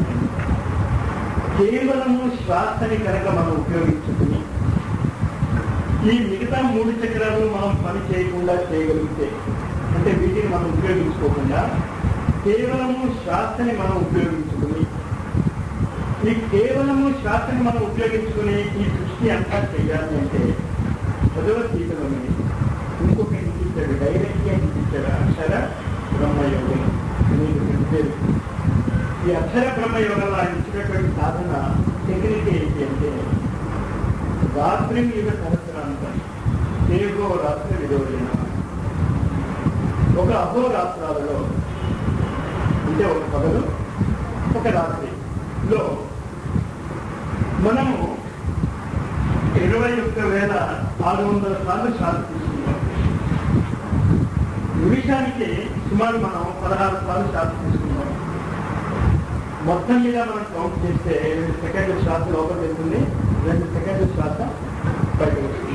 కేవలము శ్వాసని కనుక మనం ఉపయోగించుకుని ఈ మిగతా 3 చక్రాలు మనం పని చేయకుండా చేయగలిగితే, అంటే వీటిని మనం ఉపయోగించుకోకుండా కేవలము శ్వాసని మనం ఉపయోగించుకుని ఈ కేవలము శ్వాసని మనం ఉపయోగించుకుని ఈ సృష్టి అంతా చేయాలి అంటే భగవద్గీతలోని ఇంకొక ఇంటిచ్చాడు, డైరెక్ట్గా ఇంటిచ్చాడు. అక్షర బ్రహ్మయోగం అనేటువంటి పేరు. ఈ అక్షర బ్రహ్మయోగంలో ఆయన ఇచ్చినటువంటి సాధన టెక్నిక్ ఏంటి అంటే రాత్రి యుగ సహస్రాంతం తెలుగో రాత్రి విరోధన. ఒక అహోరాత్రాలలో అంటే ఒక పగలు ఒక రాత్రిలో మనము 21,600 సార్లు శ్వాస తీసుకుంటాం. నిమిషానికి సుమారు మనం 16 సార్లు శ్వాస తీసుకుంటాం. మొత్తం మీద మనం కౌంట్ చేస్తే 2 సెకండ్ల శ్వాస లోపల వెళ్తుంది, 2 సెకండ్ల శ్వాస బయటకు వస్తుంది.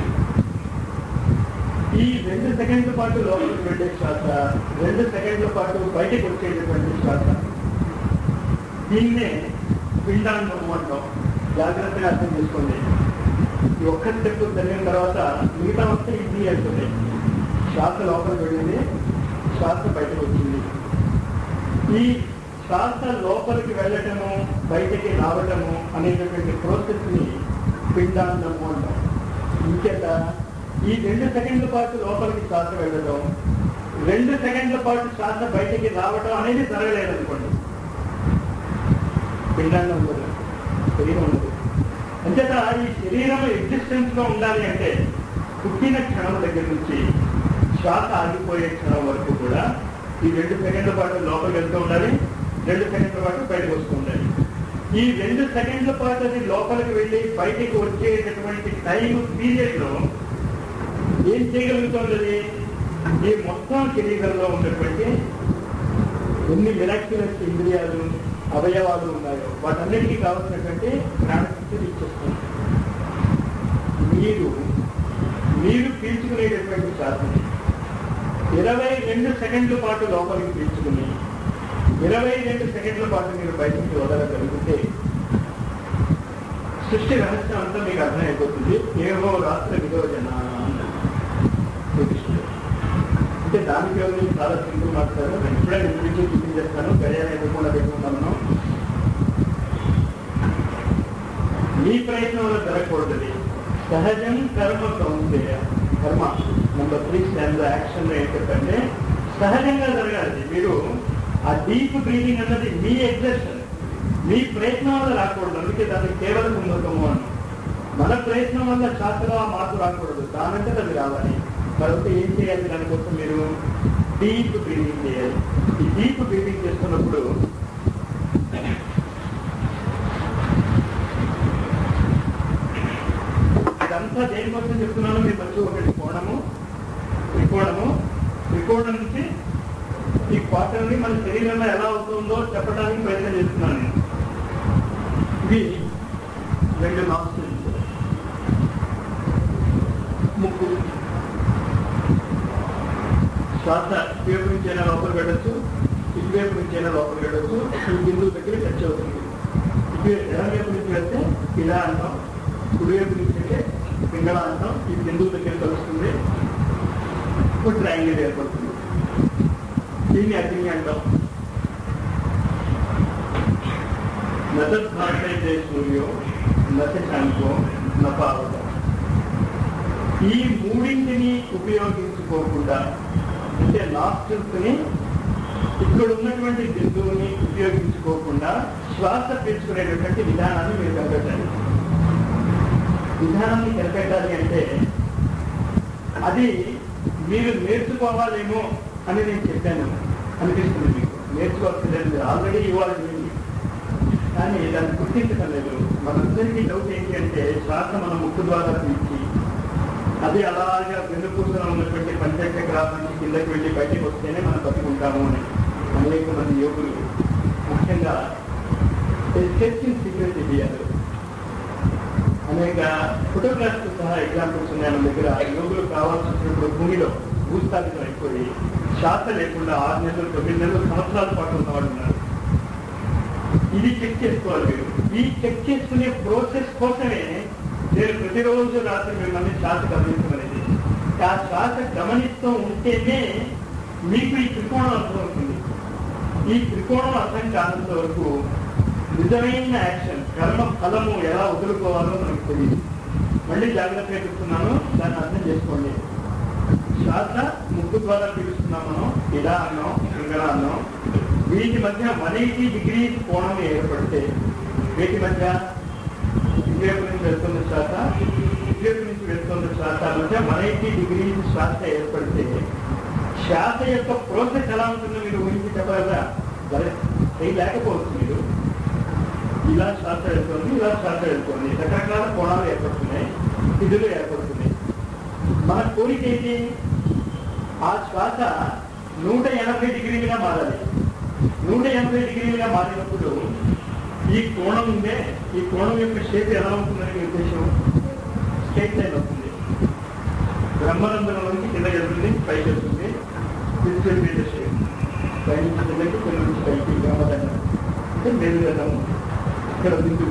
ఈ 2 సెకండ్ల పాటు లోపలికి వెళ్ళే శ్వాస, 2 సెకండ్ల పాటు బయటకు వచ్చేటటువంటి శ్వాస, దీన్నే పిండాండం అంటాం. జాగ్రత్తగా అర్థం చేసుకోండి. ఈ ఒక్క స్టెప్ జరిగిన తర్వాత మిగతా వస్తే ఇది అవుతుంది. శ్వాస లోపలికి వెళ్ళింది, శ్వాస బయటకు వచ్చింది. ఈ శ్వాస లోపలికి వెళ్ళటము బయటకి రావటము అనేటటువంటి ప్రాసెస్ని పిండాండము అంటాం. ఇంకేత ఈ 2 సెకండ్ల పాటు లోపలికి శ్వాస వెళ్ళడం, 2 సెకండ్ల పాటు శ్వాస బయటకి రావటం అనేది జరగలేదనుకోండి, పిండాండం ఉండదు, శరీరం ఉండదు. అంచేత ఈ శరీరం ఎగ్జిస్టెన్స్ లో ఉండాలి అంటే పుట్టిన క్షణం దగ్గర నుంచి శ్వాస ఆగిపోయే క్షణం వరకు కూడా ఈ 2 సెకండ్ల పాటు లోపలికి వెళ్తూ ఉండాలి, 2 సెకండ్ల పాటు బయటకు వస్తుంటాయి. ఈ 2 సెకండ్ల పాటు అది లోపలికి వెళ్ళి బయటికి వచ్చేటటువంటి టైం పీరియడ్ లో ఏం చేయగలుగుతుంది? ఈ మొత్తం శరీరంలో ఉన్నటువంటి ఎన్ని మిరాక్యులస్ ఇంద్రియాలు అవయవాలు ఉన్నాయో వాటన్నిటికీ కావాల్సినటువంటి ప్రాణశక్తిని ఇచ్చేస్తుంది. మీరు పీల్చుకునేటటువంటి శ్వాస 22 సెకండ్ల పాటు లోపలికి పీల్చుకుని 22 సెకండ్ల పాటు మీరు బయటికి వదలగలిగితే సృష్టి రహస్యం అంతా మీకు అర్థమైపోతుంది. ఏవో రాత్ర విరోజన అంటే దానికి నేను చాలా సింపుల్ మాట్లాడారు. నేను ఇప్పుడే ఇంటికి చూపించేస్తాను. గడియాలు ఎదుర్కొండా పెట్టుకుంటాను. మీ ప్రయత్నం వల్ల జరగకూడదు. సహజం కర్మ కౌంటేయ. కర్మ నెంబర్ 3 స్టాండ్ యాక్షన్ ఏంటంటే సహజంగా జరగాలి. మీరు ఆ డీప్ బ్రీతింగ్ అన్నది మీ ఎగ్జర్షన్, మీ ప్రయత్నం వల్ల రాకూడదు. అందుకే దాన్ని కేవలం కుంభకము అన్నాం. మన ప్రయత్నం వల్ల శాస్త్రం మార్పు రాకూడదు, దానంటే అది రావాలి. కాబట్టి ఏం చేయాలి? దానికోసం మీరు డీప్ బ్రీతింగ్ చేయాలి. ఈ డీప్ బ్రీతింగ్ చేస్తున్నప్పుడు ఇదంతా దేనికోసం చెప్తున్నాను మీరు మంచి ఒకటి త్రికోణం నుంచి ఈ క్వార్టర్ని మన శరీరంలో ఎలా అవుతుందో చెప్పడానికి ప్రయత్నం చేస్తున్నాను నేను. ఇవి 2 నాస్ట్రిల్స్, ముక్కు. శ్వాస ఇటువైపు నుంచి అయినా లోపల పెట్టచ్చు, ఇటువైపు నుంచి అయినా లోపల పెట్టచ్చు. ఈ బిందువు దగ్గర టచ్ అవుతుంది. ఇటు ఎడమవైపు నుంచి వెళ్తే ఇలా అంటాం, కుడివైపు నుంచి అయితే పింగళ అంటాం. ఈ బిందువు దగ్గర కలుస్తుంది, ఒక ట్రయాంగిల్ ఏర్పడుతుంది. దీన్ని అగ్ని అంటాం. నతే సూర్యో నతే శాంతో నపావత. ఈ మూడింటిని ఉపయోగించుకోకుండా, అంటే నాస్ట్రిల్స్ని ఇక్కడ ఉన్నటువంటి బిందువుని ఉపయోగించుకోకుండా శ్వాస పీల్చుకునేటటువంటి విధానాన్ని మీరు కనిపెట్టాలి. విధానాన్ని కనిపెట్టాలి అంటే అది మీరు నేర్చుకోవాలేమో అని నేను చెప్పాను అనిపిస్తుంది. మీకు నేర్చుకోవాల్సింది ఆల్రెడీ ఇవ్వాలి, కానీ దాన్ని గుర్తించడం లేదు. మనందరికీ డౌట్ ఏంటి అంటే శ్వాస మన ముక్కు ద్వారా పీల్చి అది అలాగా వెన్నుపూసలో ఉన్నటువంటి పంచచక్రాల నుంచి కిందకి వెళ్ళి బయటకు వస్తేనే మనం బతుకుంటాము అని అనేక మంది యోగులు, ముఖ్యంగా స్కెచింగ్ సీక్రెట్ ఇయ్యారు. అనేక ఫోటోగ్రాఫ్స్ సహా ఎగ్జాంపుల్స్ ఉన్నాయి మన దగ్గర. యోగులు కావాల్సినప్పుడు భూమిలో భూస్థాపితం అయిపోయి శ్వాస లేకుండా 6 నెలలు 9 నెలలు సంవత్సరాల పాటు ఉన్నవాళ్ళు ఉన్నారు. ఇది చెక్ చేసుకోవాలి మీరు. ఈ చెక్ చేసుకునే ప్రోసెస్ కోసమే నేను ప్రతిరోజు రాత్రి మిమ్మల్ని శ్వాస గమనించమనేది. ఆ శ్వాస గమనిస్తూ ఉంటేనే మీకు ఈ త్రికోణం అర్థమవుతుంది. ఈ త్రికోణం అర్థం కానంత వరకు నిజమైన యాక్షన్, కర్మ ఫలము ఎలా వదులుకోవాలో మనకు తెలియదు. మళ్ళీ జాగ్రత్తగా చెప్తున్నాను, దాన్ని అర్థం చేసుకోండి. శ్వాస ముక్కు ద్వారా పీలుస్తున్నాం మనం, ఇలా అన్నాం, పింగళ అన్నాం. వీటి మధ్య 180 డిగ్రీస్ కోణం ఏర్పడితే, వీటి మధ్య ఇటువైపు నుంచి వెళ్తున్న శ్వాస, ఇటువైపు నుంచి వెళ్తున్న శ్వాస మధ్య 180 డిగ్రీస్ శ్వాస ఏర్పడితే శ్వాస యొక్క ప్రోసెస్ ఎలా ఉంటుందో మీరు ఊహించి చెప్పగలరా? లేకపోవచ్చు. మీరు ఇలా శ్వాస వెళ్తుంది, ఇలా శ్వాస వెళ్తుంది, రకరకాల కోణాలు ఏర్పడుతున్నాయి, విధులు ఏర్పడుతున్నాయి. మన కోరిక ఏంటి? ఆ శ్వాస 180 డిగ్రీలుగా మారాలి. 180 డిగ్రీలుగా మారినప్పుడు ఈ కోణం ఉందే, ఈ కోణం యొక్క షేప్ ఎలా ఉంటుందని ఉద్దేశం? స్ట్రైట్ లైన్ అవుతుంది. బ్రహ్మరంధ్రం నుంచి కింద వెళ్తుంది, పైకి వెళ్తుంది. షేప్ పై నుంచి కిందకి, కింద నుంచి పైకి బ్రహ్మరంధ్రం అంటే మెరుగుదలము. ఇక్కడ బిందువు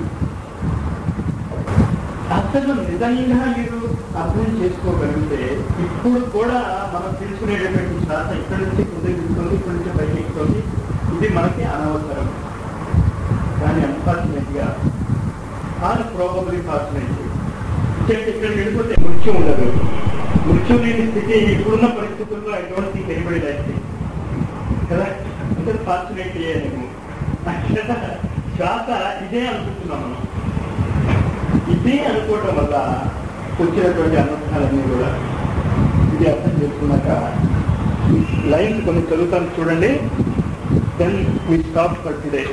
అసలు నిజంగా మీరు అర్థం చేసుకోగలిగితే ఇప్పుడు కూడా మనం తీసుకునేటటువంటి శ్వాస ఇక్కడి నుంచి కిందకి దిగుతుంది, ఇక్కడి నుంచి పైకి ఎక్కుతుంది. ఇది మనకి అనవసరం. కానీ అన్ఫార్చునేట్ గా ప్రాబబ్లీ ఫార్చునేట్ ఇక్కడికి వెళ్ళిపోతే మృత్యు ఉండదు. మృత్యు లేని స్థితి ఇప్పుడున్న పరిస్థితుల్లో I don't think anybody like it కదా. అంటే ఫార్చునేట్ అయ్యాను. శ్వాస ఇదే అనుకుంటున్నాం మనం. ఇదే అనుకోవటం వల్ల వచ్చినటువంటి అనర్థాలన్నీ కూడా ఇది అర్థం చేసుకున్నాక లైన్స్ కొన్ని చదువుతాను చూడండి. Then we stop for today.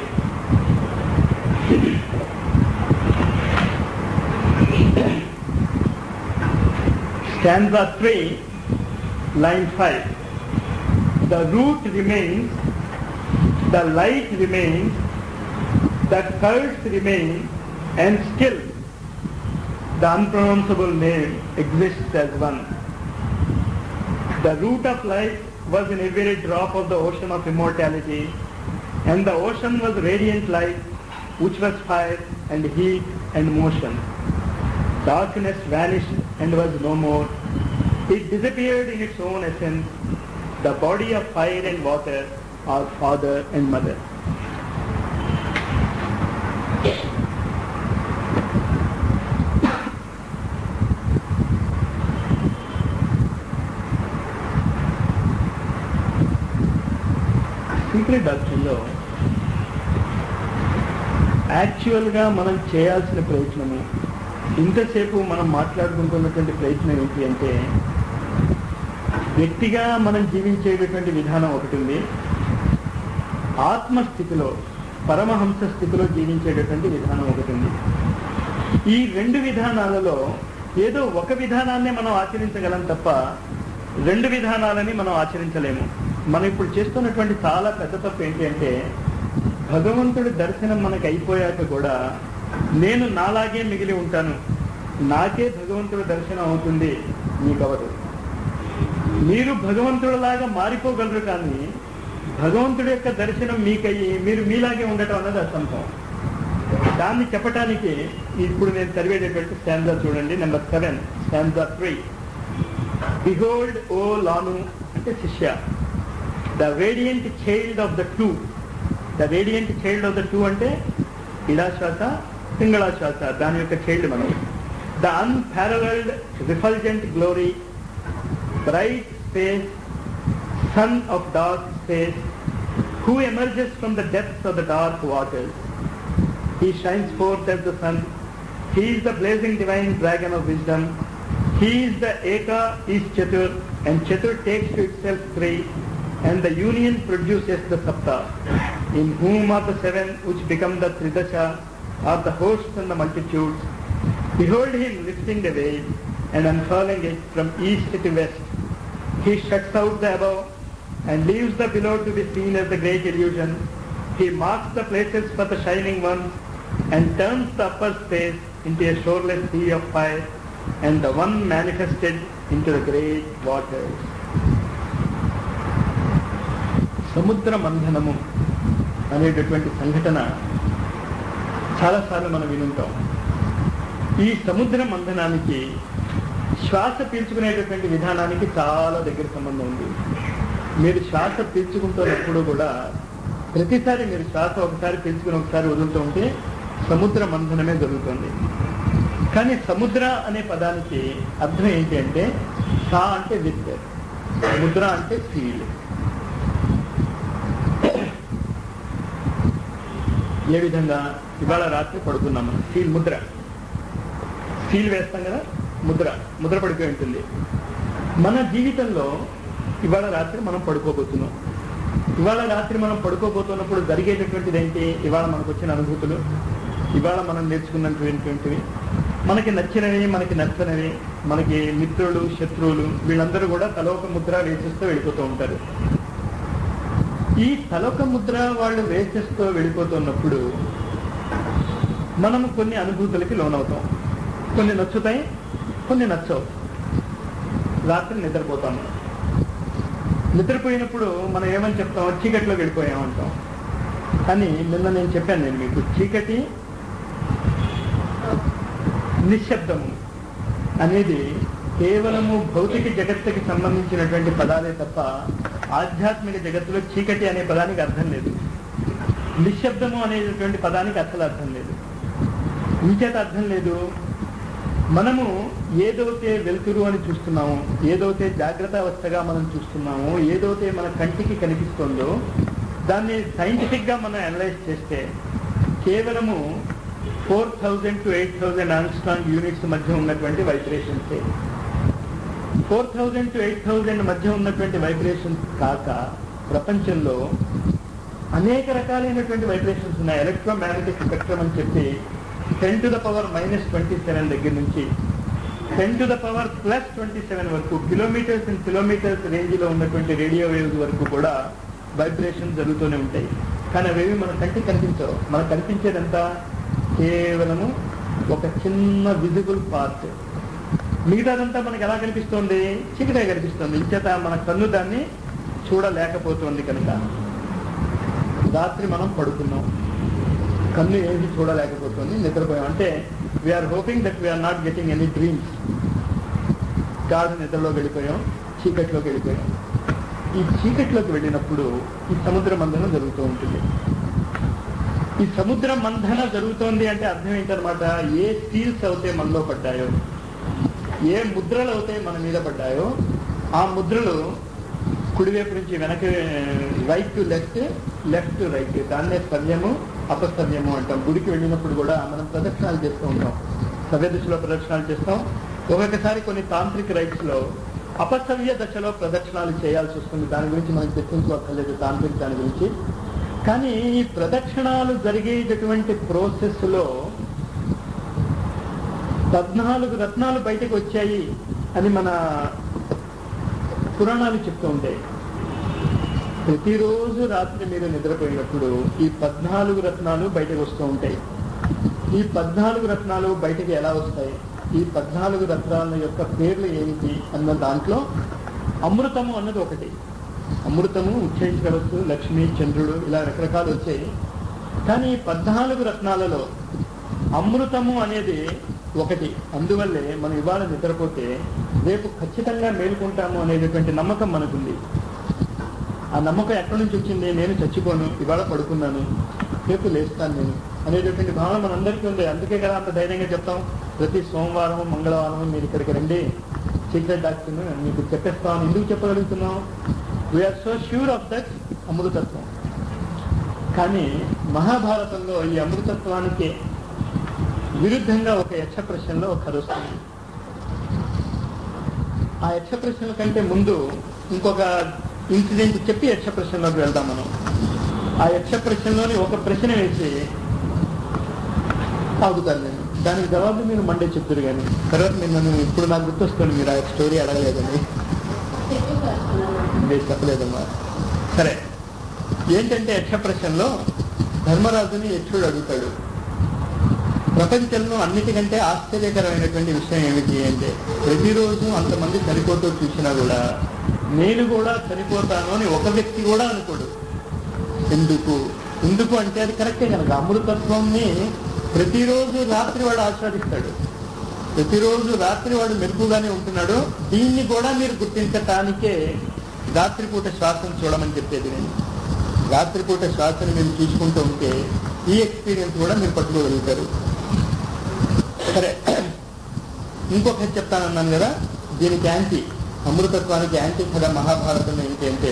Stanza 3, line 5. The root remains, the light remains, the curse remains, and still the unpronounceable name exists as one. The root of life was in every drop of the ocean of immortality, and the ocean was radiant light, which was fire and heat and motion. Darkness vanished and was no more. It disappeared in its own essence. The body of fire and water are father and mother. Secret డాక్టర్లో యాక్చువల్గా మనం చేయాల్సిన ప్రయత్నము, ఇంతసేపు మనం మాట్లాడుకుంటున్నటువంటి ప్రయత్నం ఏంటి అంటే, వ్యక్తిగా మనం జీవించేటటువంటి విధానం ఒకటి ఉంది, ఆత్మస్థితిలో పరమహంస స్థితిలో జీవించేటటువంటి విధానం ఒకటి ఉంది. ఈ రెండు విధానాలలో ఏదో ఒక విధానాన్నే మనం ఆచరించగలం తప్ప రెండు విధానాలని మనం ఆచరించలేము. మనం ఇప్పుడు చేస్తున్నటువంటి చాలా పెద్ద తప్పు ఏంటి అంటే, భగవంతుడి దర్శనం మనకు అయిపోయాక కూడా నేను నాలాగే మిగిలి ఉంటాను, నాకే భగవంతుడి దర్శనం అవుతుంది, మీకవరు. మీరు భగవంతుడిలాగా మారిపోగలరు, కానీ భగవంతుడి యొక్క దర్శనం మీకయ్యి మీరు మీలాగే ఉండటం అన్నది అసంభవం. దాన్ని చెప్పటానికి ఇప్పుడు నేను చదివేటటువంటి స్టాంజా చూడండి, number 7, stanza 3. Behold, O Lanu, అంటే శిష్య, the radiant child of the two. The radiant child of the two అంటే ఇడాశ్వాస పింగళాశ్వాస, దాని యొక్క చైల్డ్ మనం. The unparalleled refulgent glory, bright space, son of dark space, who emerges from the depths of the dark waters. He shines forth as the sun. He is the blazing divine dragon of wisdom. He is the Eka, is Chatur, and Chatur takes to itself 3, and the union produces the Sapta, in whom are the 7 which become the Tridasha, are the hosts and the multitudes. Behold him lifting the veil and unfurling it from east to west. He shuts out the above and leaves the below to be seen as the great illusion. He marks the places for the shining ones and turns the upper space into a shoreless sea of fire, and the one manifested into the great waters. సముద్ర మంథనము అనేటటువంటి సంఘటన చాలాసార్లు మనం వినుంటాం. ఈ సముద్ర మంథనానికి శ్వాస పీల్చుకునేటటువంటి విధానానికి చాలా దగ్గర సంబంధం ఉంది. మీరు శ్వాస పీల్చుకుంటున్నప్పుడు కూడా ప్రతిసారి మీరు శ్వాస ఒకసారి పీల్చుకుని ఒకసారి వదులుతూ ఉంటే సముద్ర మంథనమే జరుగుతుంది. కానీ సముద్ర అనే పదానికి అర్థం ఏంటి అంటే, సా అంటే విత్, ముద్ర అంటే సీల్. ఏ విధంగా ఇవాళ రాత్రి పడుకున్నాం మనం, సీల్ ముద్ర, సీల్ వేస్తాం కదా, ముద్ర పడిపోయి ఉంటుంది. మన జీవితంలో ఇవాళ రాత్రి మనం పడుకోబోతున్నాం. ఇవాళ రాత్రి మనం పడుకోబోతున్నప్పుడు జరిగేటటువంటిది ఏంటి? ఇవాళ మనకు వచ్చిన అనుభూతులు, ఇవాళ మనం నేర్చుకున్నటువంటివి, మనకి నచ్చినవి, మనకి నచ్చనివి, మనకి మిత్రులు, శత్రువులు, వీళ్ళందరూ కూడా తలొక ముద్ర వేసేస్తూ వెళ్ళిపోతూ ఉంటారు. ఈ తలొక ముద్ర వాళ్ళు వేసేస్తూ వెళ్ళిపోతున్నప్పుడు మనము కొన్ని అనుభూతులకి లోనవుతాం. కొన్ని నచ్చుతాయి, కొన్ని నచ్చవు. రాత్రి నిద్రపోతాము. నిద్రపోయినప్పుడు మనం ఏమని చెప్తాం? చీకటిలోకి వెళ్ళిపోయామంటాం. కానీ నిన్న నేను చెప్పాను మీకు, చీకటి నిశ్శబ్దము అనేది కేవలము భౌతిక జగత్తుకి సంబంధించినటువంటి పదాలే తప్ప ఆధ్యాత్మిక జగత్తులో చీకటి అనే పదానికి అర్థం లేదు. నిశ్శబ్దము అనేటటువంటి పదానికి అసలు అర్థం లేదు. ఇంచేత అర్థం లేదు, మనము ఏదైతే వెలుతురు అని చూస్తున్నామో, ఏదైతే జాగ్రత్త అవస్థగా మనం చూస్తున్నామో, ఏదైతే మన కంటికి కనిపిస్తుందో దాన్ని సైంటిఫిక్గా మనం అనలైజ్ చేస్తే కేవలము 4000 to 8000 ఆంగ్స్ట్రాంగ్ యూనిట్స్ మధ్య ఉన్నటువంటి వైబ్రేషన్సే. 4000 to 8000 మధ్య ఉన్నటువంటి వైబ్రేషన్స్ కాక ప్రపంచంలో అనేక రకాలైనటువంటి వైబ్రేషన్స్ ఉన్నాయి. ఎలక్ట్రోమాగ్నెటిక్ స్పెక్ట్రమ్ అని చెప్పి 10⁻⁻27 దగ్గర నుంచి 10⁻+27 వరకు కిలోమీటర్స్ అండ్ కిలోమీటర్స్ రేంజ్లో ఉన్నటువంటి రేడియో వేవ్స్ వరకు కూడా వైబ్రేషన్ జరుగుతూనే ఉంటాయి. కానీ అవేవి మన కంటికి కనిపించవు. మనకు కనిపించేదంతా కేవలము ఒక చిన్న విజిబుల్ పార్ట్. మిగతాదంతా మనకు ఎలా కనిపిస్తుంది? చీకటిగా కనిపిస్తుంది. ఇంచేత మన కన్ను దాన్ని చూడలేకపోతుంది. కనుక రాత్రి మనం పడుకున్నాం, కన్ను ఏది చూడలేకపోతుంది, నిద్రపోయాం. అంటే we are hoping that we are not getting any dreams. గాఢ నిద్రలోకి వెళ్ళిపోయాం, చీకట్లోకి వెళ్ళిపోయాం. ఈ చీకట్లోకి వెళ్ళినప్పుడు ఈ సముద్ర మంథనం జరుగుతూ ఉంటుంది. ఈ సముద్ర మంథన జరుగుతోంది అంటే అర్థం ఏంటనమాట? ఏ సీల్స్ అయితే మనలో పడ్డాయో, ఏ ముద్రలు అయితే మన మీద పడ్డాయో, ఆ ముద్రలు కుడివైపు నుంచి వెనక్కి, right to left, left to right, దాన్నే స్తవ్యము అపస్తవ్యము అంటాం. గుడికి వెళ్ళినప్పుడు కూడా మనం ప్రదక్షిణాలు చేస్తూ ఉంటాం. సవ్య దిశలో ప్రదక్షిణాలు చేస్తాం. ఒక్కొక్కసారి కొన్ని తాంత్రిక రైట్స్లో అపసవ్య దశలో ప్రదక్షిణాలు చేయాల్సి వస్తుంది. దాని గురించి మనం చర్చించుకోక్కర్లేదు, తాంత్రిక దాని గురించి. కానీ ఈ ప్రదక్షిణాలు జరిగేటటువంటి ప్రాసెస్లో 14 రత్నాలు బయటకు వచ్చాయి అని మన పురాణాలు చెప్తూ ఉంటాయి. ప్రతిరోజు రాత్రి మీరు నిద్రపోయినప్పుడు ఈ 14 రత్నాలు బయటకు వస్తూ ఉంటాయి. ఈ 14 రత్నాలు బయటకు ఎలా వస్తాయి? ఈ 14 రత్నాల యొక్క పేర్లు ఏమిటి అన్న దాంట్లో అమృతము అన్నది ఒకటి. అమృతము, ఉచ్చరించవచ్చు, లక్ష్మి, చంద్రుడు, ఇలా రకరకాలు వచ్చాయి. కానీ 14 రత్నాలలో అమృతము అనేది ఒకటి. అందువల్లే మనం ఇవాళ నిద్రపోతే రేపు ఖచ్చితంగా మేలుకుంటాము అనేటటువంటి నమ్మకం మనకుంది. ఆ నమ్మకం ఎక్కడి నుంచి వచ్చింది? నేను చచ్చిపోను, ఇవాళ పడుకున్నాను, రేపు లేస్తాను నేను అనేటటువంటి భావన మనందరికీ ఉంది. అందుకే కదా అంత ధైర్యంగా చెప్తాం. ప్రతి సోమవారం, మంగళవారం మీరు ఇక్కడికి రండి, సీక్రెట్ డాక్టర్ మీకు చెప్పేస్తాను. ఎందుకు చెప్పగలుగుతున్నాం? We are so sure of that అమృతత్వం. కానీ మహాభారతంలో ఈ అమృతత్వానికి విరుద్ధంగా ఒక యక్ష ప్రశ్నలో ఒక కథ వస్తుంది. ఆ యక్ష ప్రశ్నల కంటే ముందు ఇంకొక ఇన్సిడెంట్ చెప్పి యక్ష ప్రశ్నలోకి వెళ్దాం మనం. ఆ యక్ష ప్రశ్నలోని ఒక ప్రశ్న వేసి ఆగుతాను నేను. దానికి జవాబు మీరు మండే చెప్తారు. కానీ తర్వాత మీరు నన్ను ఇప్పుడు నాకు గుర్తొస్తుంది, మీరు ఆ స్టోరీ అడగలేదని. మీరు చెప్పలేదమ్మా. సరే, ఏంటంటే యక్ష ప్రశ్నలో ధర్మరాజుని యక్షుడు అడుగుతాడు, ప్రపంచంలో అన్నిటికంటే ఆశ్చర్యకరమైనటువంటి విషయం ఏమిటి అంటే, ప్రతిరోజు అంతమంది చనిపోతూ చూసినా కూడా నేను కూడా చనిపోతాను అని ఒక వ్యక్తి కూడా అనుకోడు. ఎందుకు అంటే అది కరెక్టే కనుక. అమృతత్వాన్ని ప్రతిరోజు రాత్రి వాడు ఆస్వాదిస్తాడు, ప్రతిరోజు రాత్రి వాడు మెరుపుగానే ఉంటున్నాడు. దీన్ని కూడా మీరు గుర్తించటానికే రాత్రిపూట శ్వాసను చూడమని చెప్పేది నేను. రాత్రిపూట శ్వాసను మీరు చూసుకుంటూ ఉంటే ఈ ఎక్స్పీరియన్స్ కూడా మీరు పట్టుకోగలుగుతారు. సరే, ఇంకొకటి చెప్తానన్నాను కదా, దీనికి యాంటీ, అమృతత్వానికి యాంటీ కథ మహాభారతం ఏంటి అంటే,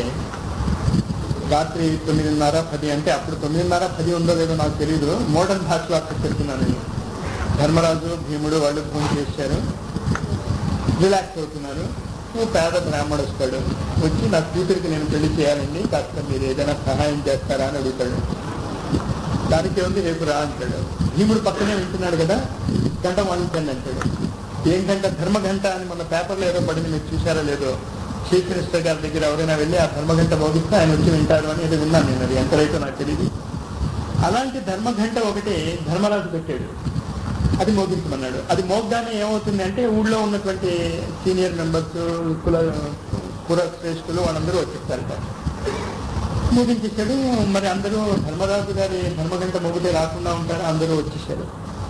రాత్రి 9:30-10 అంటే అప్పుడు 9:30-10 ఉందో లేదో నాకు తెలియదు, మోడర్న్ భాషలో అక్కడ చెప్తున్నాను నేను. ధర్మరాజు, భీముడు వాళ్ళు ఫోన్ చేశారు, రిలాక్స్ అవుతున్నారు. పేద బ్రాహ్మడు వస్తాడు, వచ్చి నా కూతురికి నేను పెళ్లి చేయాలండి, కాస్త మీరు ఏదైనా సహాయం చేస్తారా అని అడుగుతాడు. దానికి ఏముంది, రేపు రా అంటాడు. భీముడు పక్కనే వింటున్నాడు కదా, గంట వాయించండి అంటాడు. ఏం గంట? ధర్మగంట అని మన పేపర్లో ఏదో పడింది, మీరు చూసారో లేదో. చీఫ్ మినిస్టర్ గారి దగ్గర ఎవరైనా వెళ్ళి ఆ ధర్మగంట మోగిస్తే ఆయన వచ్చి వింటారు అని ఏదో విన్నాను నేను, అది ఎంతవరకు నాకు తెలియదు. అలాంటి ధర్మగంట ఒకటి ధర్మరాజు పెట్టాడు, అది మోగించమన్నాడు. అది మోగ్గానే ఏమవుతుంది అంటే, ఊళ్ళో ఉన్నటువంటి సీనియర్ మెంబర్స్, పురశ్రేష్ఠులు వాళ్ళందరూ వచ్చేస్తారట. మోగించేశాడు. మరి అందరూ ధర్మరాజు గారి ధర్మగంట మోగితే రాకుండా ఉంటారు, అందరూ వచ్చేసారు.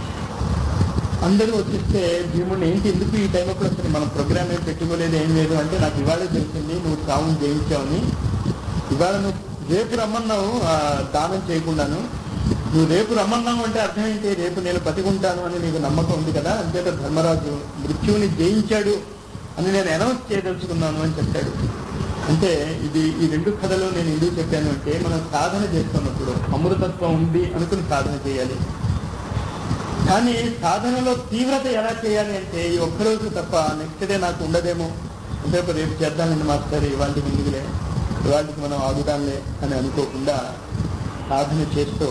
అందరూ వచ్చేస్తే భీముడిని, ఏంటి ఎందుకు ఈ టైం అప్పుడు వస్తుంది, మనం ప్రోగ్రామ్ ఏం పెట్టుకోలేదు, ఏం లేదు అంటే, నాకు ఇవాళే తెలిసింది నువ్వు చావును జయించావని. ఇవాళ నువ్వు రేపు రమ్మన్నావు దానం చేయకుండాను, నువ్వు రేపు రమ్మన్నావు అంటే అర్థం ఏంటి, రేపు నేను బతికుంటాను అని నీకు నమ్మకం ఉంది కదా, అంతేత ధర్మరాజు మృత్యువుని జయించాడు అని నేను అనౌన్స్ చేయదలుచుకున్నాను అని చెప్పాడు. అంటే ఈ రెండు కథలు నేను ఎందుకు చెప్పాను అంటే, మనం సాధన చేస్తున్నప్పుడు అమృతత్వం ఉంది అనుకుని సాధన చేయాలి. కానీ సాధనలో తీవ్రత ఎలా చేయాలి అంటే, ఈ ఒక్కరోజు తప్ప నెక్స్ట్ డే నాకు ఉండదేమో, అంటే రేపు చేద్దామండి మాస్టర్, ఇవాళకి ముందుకులే, ఇవాళకి మనం ఆగుదాంలే అని అనుకోకుండా సాధన చేస్తూ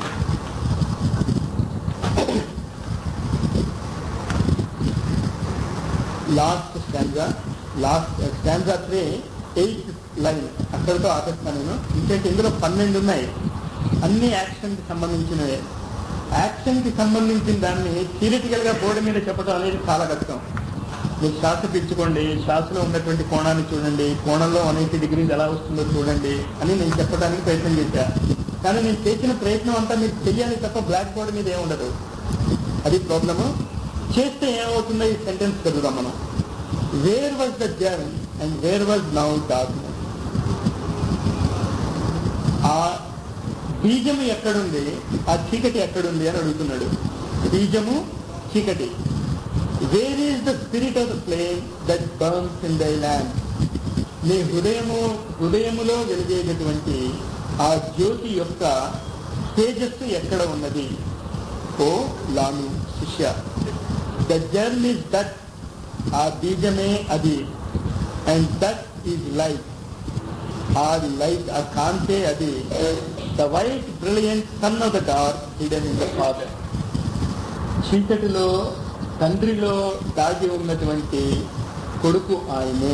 లాస్ట్ స్టాంజా 3 8th లైన్ అక్కడితో ఆపేస్తాను నేను. ఇంకేంటి ఇందులో 12 ఉన్నాయి, అన్ని యాక్షన్కి సంబంధించినవే. యాక్షన్కి సంబంధించిన దాన్ని థియరిటికల్గా బోర్డు మీద చెప్పడం అనేది చాలా కష్టం. మీరు శ్వాస పీల్చుకోండి, శ్వాసలో ఉన్నటువంటి కోణాన్ని చూడండి, కోణంలో 180 degrees ఎలా వస్తుందో చూడండి అని నేను చెప్పడానికి ప్రయత్నం చేశాను. కానీ నేను చేసిన ప్రయత్నం అంతా మీకు తెలియాలి తప్ప బ్లాక్ బోర్డు మీద ఏముండదు. అది ప్రాబ్లము. చేస్తే ఏమవుతుందో ఈ సెంటెన్స్ చదువుదాం మనం. Where was the germ and where was now darkness. ఆ బీజము ఎక్కడుంది, ఆ చీకటి ఎక్కడుంది అని అడుగుతున్నాడు. బీజము చీకటి. Where is the spirit of the flame that burns in thy land. నీ హృదయములో వెలిగేటటువంటి ఆ జ్యోతి యొక్క తేజస్సు ఎక్కడ ఉన్నది? ఓ లాను శిష్య, ద జర్న్ ఈజ్ దట్. ఆ బీజమే అది. And that is light. ఆ లైట్, ఆ కాంతే అది. The white brilliant sun of the dark hidden in the father. చీకటిలో తండ్రిలో దాగి ఉన్నటువంటి కొడుకు ఆయనే.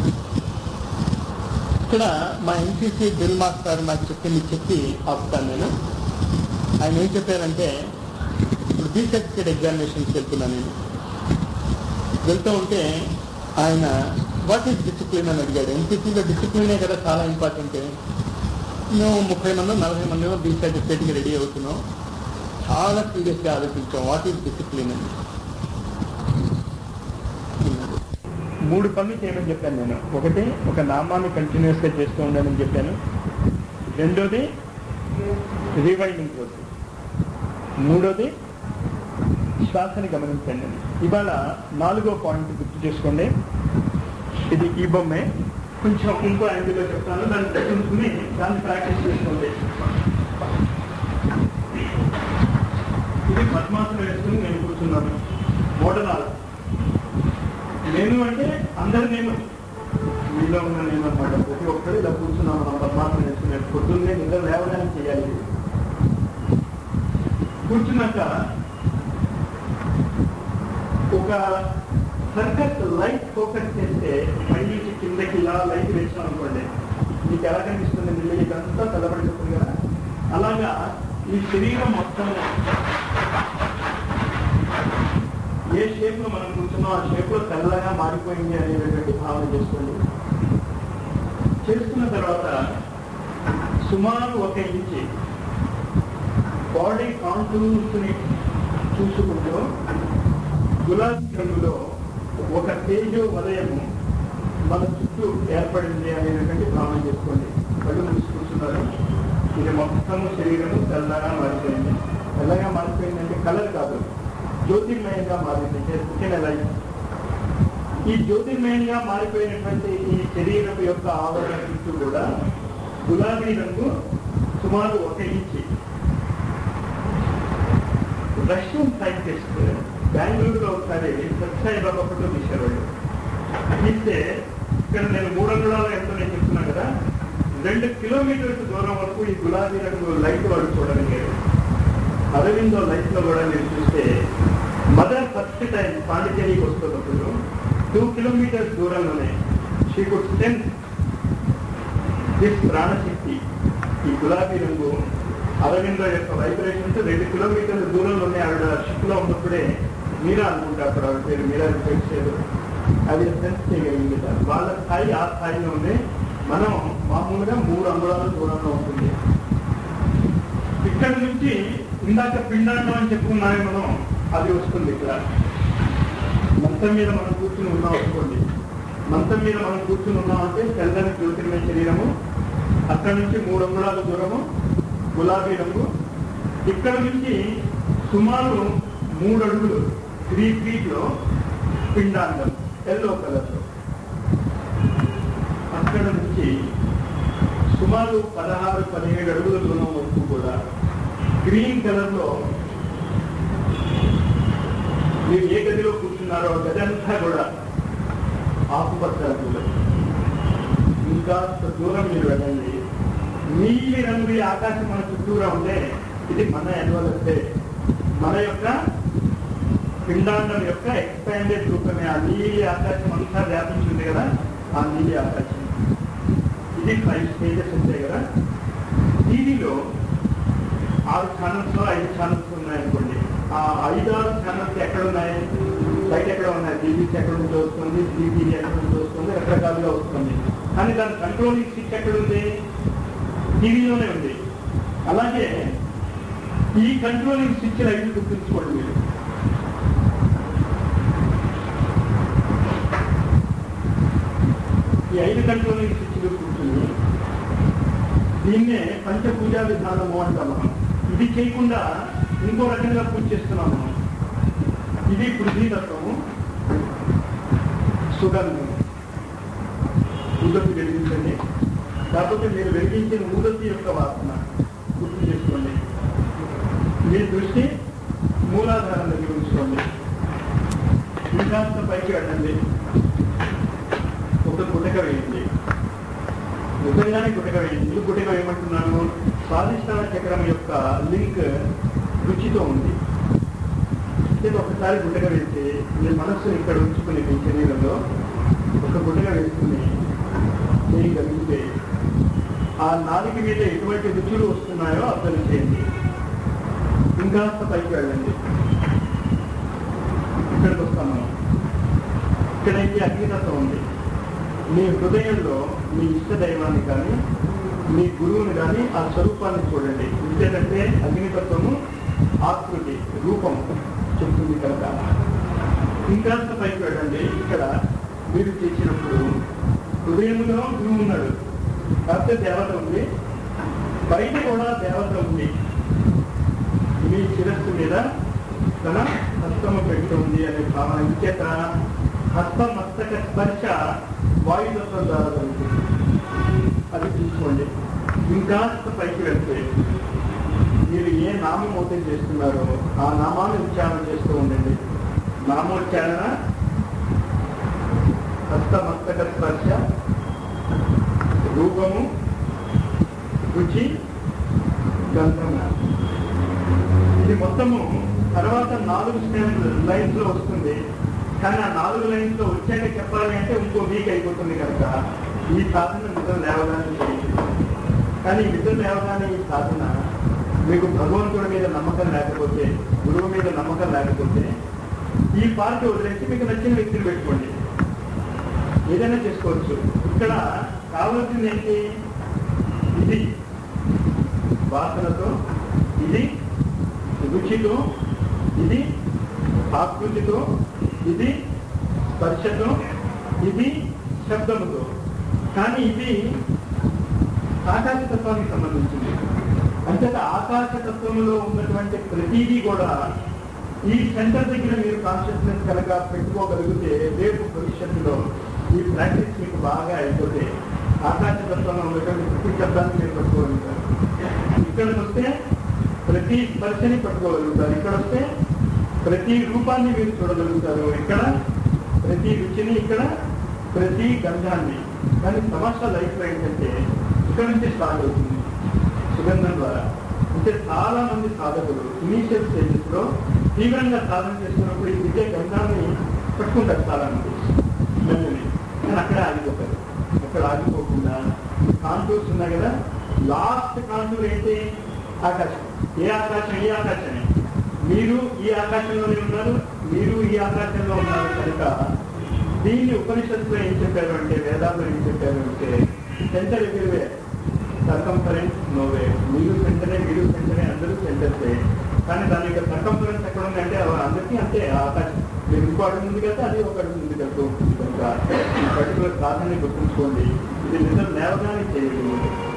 ఇక్కడ మా ఎన్సీసీ డ్రిల్ మాస్టర్ నాకు చెప్పి ఆపుతాను నేను. ఆయన ఏం చెప్పారంటే, ఇప్పుడు బీ సర్టిఫికేట్ ఎగ్జామినేషన్కి వెళ్తున్నాను నేను. వెళ్తూ ఉంటే ఆయన వాట్ ఈజ్ డిసిప్లిన్ అని అడిగాడు. ఎన్సీసీలో డిసిప్లినే కదా చాలా ఇంపార్టెంట్. మేము 30 మంది 40 మంది బీ సర్టిఫికేట్కి రెడీ అవుతున్నాం. చాలా సీరియస్గా ఆలోచించాం వాట్ ఈజ్ డిసిప్లిన్ అని. 3 పనులు చేయమని చెప్పాను నేను. ఒకటి, ఒక నామాన్ని కంటిన్యూస్గా చేస్తూ ఉండాలని చెప్పాను. రెండోది రివైండింగ్ ప్రోసెస్. మూడోది శ్వాసని గమనించండి. ఇవాళ 4వ పాయింట్ గుర్తు చేసుకోండి. ఇది ఈ బొమ్మే, కొంచెం ఇంకో యాంగిల్లో చెప్తాను, దాన్ని తగ్గించుకుని దాన్ని ప్రాక్టీస్ చేసుకోండి. ఇది పద్మాసనం వేసుకుని నేను కూర్చున్నాను. మోడల్ నేను అంటే అందరి నేను, మీలో ఉన్న నేను అనమాట. ప్రతి ఒక్కరు ఇలా కూర్చున్నాం మనం పద్మాసనం వేసుకునే. పొద్దున్నే నిద్ర లేవడానికి చేయాలి. కూర్చున్నాక ఒక సర్కస్ లైట్ ఫోకస్ చేస్తే పై నుంచి కిందకి ఇలా లైట్ వేసాం అనుకోండి, మీకు ఎలా కనిపిస్తుంది? నిన్న ఇదంతా తెల్లబడిపోతుంది కదా. అలాగా ఈ శరీరం మొత్తం ఏ షేప్ లో మనం కూర్చున్నాం ఆ షేప్ లో తెల్లగా మారిపోయింది అనేటువంటి భావన చేసుకోండి. చేసుకున్న తర్వాత సుమారు 1 ఇంచి బాడీ కాంటూర్స్ ని చూసుకుంటూ గులాబీ రంగులో ఒక తేజో వలయము మన చుట్టూ ఏర్పడింది అనేటువంటి భావన చేసుకోండి. కళ్ళు మూసి కూర్చున్నారు. ఇది మొత్తము శరీరము తెల్లగా మారిపోయింది. తెల్లగా మారిపోయిందంటే కలర్ కాదు, జ్యోతిర్మయంగా మారింది. లైట్. ఈ జ్యోతిర్మయంగా మారిపోయినటువంటి ఈ శరీరం యొక్క ఆవరణ చుట్టూ కూడా గులాబీ రంగు సుమారు 1 ఇంచి. రష్యన్ సైంటిస్ట్ బెంగళూరులో ఒకసారి సత్సాయిబాబా ఫోటో తీశారు. తీస్తే ఇక్కడ నేను 3 అంగుళాల ఎంతో నేను చెప్తున్నాను కదా, 2 కిలోమీటర్స్ దూరం వరకు ఈ గులాబీ రంగు లైట్ వాడు చూడగలిగారు. అరవిందో లైట్ లో కూడా మీరు చూస్తే మదర్ ఫస్ట్ టైం పాండిచేరికి వస్తున్నప్పుడు 2 kilometers దూరంలోనే షీ కుడ్ సెన్స్ దిస్ ప్రాణశక్తి. ఈ గులాబీ రంగు అరవిందో యొక్క వైబ్రేషన్స్ 2 kilometers దూరంలోనే ఆవిడ షిప్ లో ఉన్నప్పుడే మీరా అనుకుంటారు. అప్పుడు ఆవిడ పేరు మీరా చేశారు. అది సెన్స్ చేయగలిగింది. వాళ్ళ స్థాయి ఆ స్థాయిలో ఉంది. మనం మామూలుగా 3 అంగుళాల దూరంలో ఉంటుంది. ఇక్కడ నుంచి ఇందాక పిండాండం అని చెప్పుకున్నామే మనం, అది వస్తుంది. ఇక్కడ మంచం మీద మనం కూర్చుని ఉన్నాం అనుకోండి. మంచం మీద మనం కూర్చుని ఉన్నామంటే తెల్లని జ్యోతిర్మయ శరీరము. అక్కడి నుంచి 3 అంగుళాల దూరము గులాబీ రంగు. ఇక్కడ నుంచి సుమారు 3 అడుగులు 3 feet లో పిండాండం ఎల్లో కలర్ లో. అక్కడ నుంచి సుమారు 16-17 అడుగుల దూరం వరకు కూడా గ్రీన్ కలర్ లో మీరు ఏ గదిలో కూర్చున్నారో ఆ గది అంతా కూడా ఆకుపచ్చ రంగులు. ఇంకా దూరం మీరు వెళ్ళండి, నీలి రంగు ఈ ఆకాశం మన చుట్టూరా ఉంటే ఇది మన ఎన్వలపే, మన యొక్క పిండాండం యొక్క ఎక్స్పాండెడ్ రూపమే. ఆ నీలి ఆకాశం అంతా వ్యాపించింది కదా, ఆ నీలి ఆకాశం. ఇది 5 స్టేజెస్ ఉంటాయి కదా. టీవీలో 6 ఛానల్స్ 5 ఛానల్స్ ఉన్నాయనుకోండి. ఆ 5-6 ఛానల్స్ ఎక్కడ ఉన్నాయి? బయట ఎక్కడ ఉన్నాయి? బీబీసీ ఎక్కడ నుంచి వస్తుంది, జీటీవీ ఎక్కడ నుంచి వస్తుంది, రకరకాలుగా వస్తుంది. కానీ దాని కంట్రోలింగ్ స్విచ్ ఎక్కడ ఉంది? టీవీలోనే ఉంది. అలాగే ఈ కంట్రోలింగ్ స్విచ్ 5 గుర్తుంచుకోండి మీరు. ఈ 5 కంట్రోలింగ్ స్విచ్లు కూర్చుని దీన్నే పంచపూజా విధానము అంటాం మనం. ఇది చేయకుండా ఇంకో రకంగా పూజ చేస్తున్నాం మనం. ఇది పృథ్వీతత్వము, సుగంధం. ఊదతి వెలిగించండి. కాకపోతే మీరు వెలిగించిన ఊదతి యొక్క వాసన గుర్తు చేసుకోండి. మీ దృష్టి మూలాధారం దగ్గర ఉంచుకోండి. ఇంకాస్త పైకి వెళ్ళండి. ఒక గుటక వేయండి. నిజంగానే గుటక వేయండి. గుటక వేయమంటున్నాను, స్వాదిష్టాన చక్రం యొక్క లింక్ రుచితో ఉంది. ఒకసారి గుటక వేసి మీ మనస్సు ఇక్కడ ఉంచుకుని మీ శరీరంలో ఒక గుటక వేసుకుని చేయగలిగితే ఆ నాలుగు మీద ఎటువంటి రుచులు వస్తున్నాయో అబ్జర్వ్ చేయండి. ఇంకాస్త పైకి వెళ్ళండి. ఇక్కడికి వస్తాం మనం. ఇక్కడైతే అగ్నితత్వం ఉంది. మీ హృదయంలో మీ ఇష్ట దైవాన్ని కానీ మీ గురువుని కానీ ఆ స్వరూపాన్ని చూడండి. ఎందుకంటే అగ్నితత్వము ఆకృతి రూపం చెప్తుంది కనుక. ఇంకాస్త పైకి వెళ్ళండి. ఇక్కడ మీరు చేసినప్పుడు హృదయంలో గురువు ఉన్నాడు, కాకపోతే దేవత ఉంది, బయట కూడా దేవత ఉంది. మీ శిరస్సు మీద తన హస్తము పెడుతుంది అనే భావన. ఇంచేత హస్త మస్తక స్పర్శ వాయుతత్వం ద్వారా జరుగుతుంది. అది చూసుకోండి. ఇంకాస్త పైకి వెళ్తే మీరు ఏ నామమోతం చేస్తున్నారో ఆ నామాన్ని ఉచ్చారణ చేస్తూ ఉండండి. నామోచ్చారణ హస్త మస్తక స్పర్శ, రూపము, రుచి, గంధము. ఇది మొత్తము తర్వాత 4 లైన్స్ లో వస్తుంది. కానీ ఆ 4 లైన్స్ లో వచ్చాక చెప్పాలి అంటే ఇంకో వీక్ అయిపోతుంది కనుక ఈ సాధన నిద్ర లేవగానే చేయండి. కానీ నిద్ర లేవగానే ఈ సాధన మీకు భగవంతుడి మీద నమ్మకం లేకపోతే, గురువు మీద నమ్మకం లేకపోతే ఈ పార్ట్ వదిలేసి మీకు నచ్చిన వ్యక్తిని పెట్టుకోండి. ఏదైనా చేసుకోవచ్చు. ఇక్కడ కావాల్సింది ఏంటి? ఇది వాసనతో, ఇది రుచితో, ఇది ఆకృతితో, ఇది స్పర్శతో, ఇది శబ్దముతో. కానీ ఇది ఆకాశతత్వానికి సంబంధించింది. అంటే ఆకాశతత్వంలో ఉన్నటువంటి ప్రతిదీ కూడా ఈ సెంటర్ దగ్గర మీరు కాన్షియస్నెస్ కనుక పెట్టుకోగలిగితే రేపు భవిష్యత్తులో ఈ ప్రాక్టీస్ మీకు బాగా అయిపోతే ఆకాశతత్వంలో ఉన్నటువంటి ప్రతి శబ్దాన్ని మీరు పట్టుకోగలుగుతారు. ఇక్కడికి వస్తే ప్రతి స్పర్శని పట్టుకోగలుగుతారు. ఇక్కడ వస్తే ప్రతి రూపాన్ని మీరు చూడగలుగుతారు. ఇక్కడ ప్రతి రుచిని, ఇక్కడ ప్రతి గంధాన్ని. కానీ సమస్య లైఫ్ ఏంటంటే ఇక్కడ నుంచి స్టార్ట్ అవుతుంది సుగంధం ద్వారా. అంటే చాలా మంది సాధకులు ఇనీషియల్ స్టేజెస్ లో తీవ్రంగా సాధన చేస్తున్నప్పుడు ఈ విద్య గంధాన్ని పట్టుకుంటారు చాలా మంది మెమరీ. కానీ అక్కడే ఆగిపోతారు. అక్కడ ఆగిపోకుండా కాంటూర్స్ ఉన్నాయి కదా, లాస్ట్ కాంటూర్ ఏంటి? ఆకాశం. ఏ ఆకాశం? ఈ ఆకాశమే. మీరు ఈ ఆకాశంలోనే ఉన్నారు, మీరు ఈ ఆకాశంలో ఉన్నారు కనుక దీన్ని ఉపనిషత్తులో ఏం చెప్పారు అంటే, వేదాల్లో ఏం చెప్పారు అంటే, సెంటర్ ఎదురువే, సర్కంఫరెన్స్ నోవే. మీరు సెంటరే, మీరు సెంటరే, అందరూ సెంటర్సే. కానీ దాని యొక్క సర్కంఫరెన్స్ ఎక్కడ ఉందంటే అందరికీ అంతే. ఆకాశం మీరు ఇంకో అడుగు ముందుకు వెళ్తే అది ఒక అడుగు ముందుకు వెళ్తూ ఉంటుంది కనుక ఈ పర్టికులర్ సాధనని గుర్తుంచుకోండి. ఇది నిజం లేవగానే చేయదు.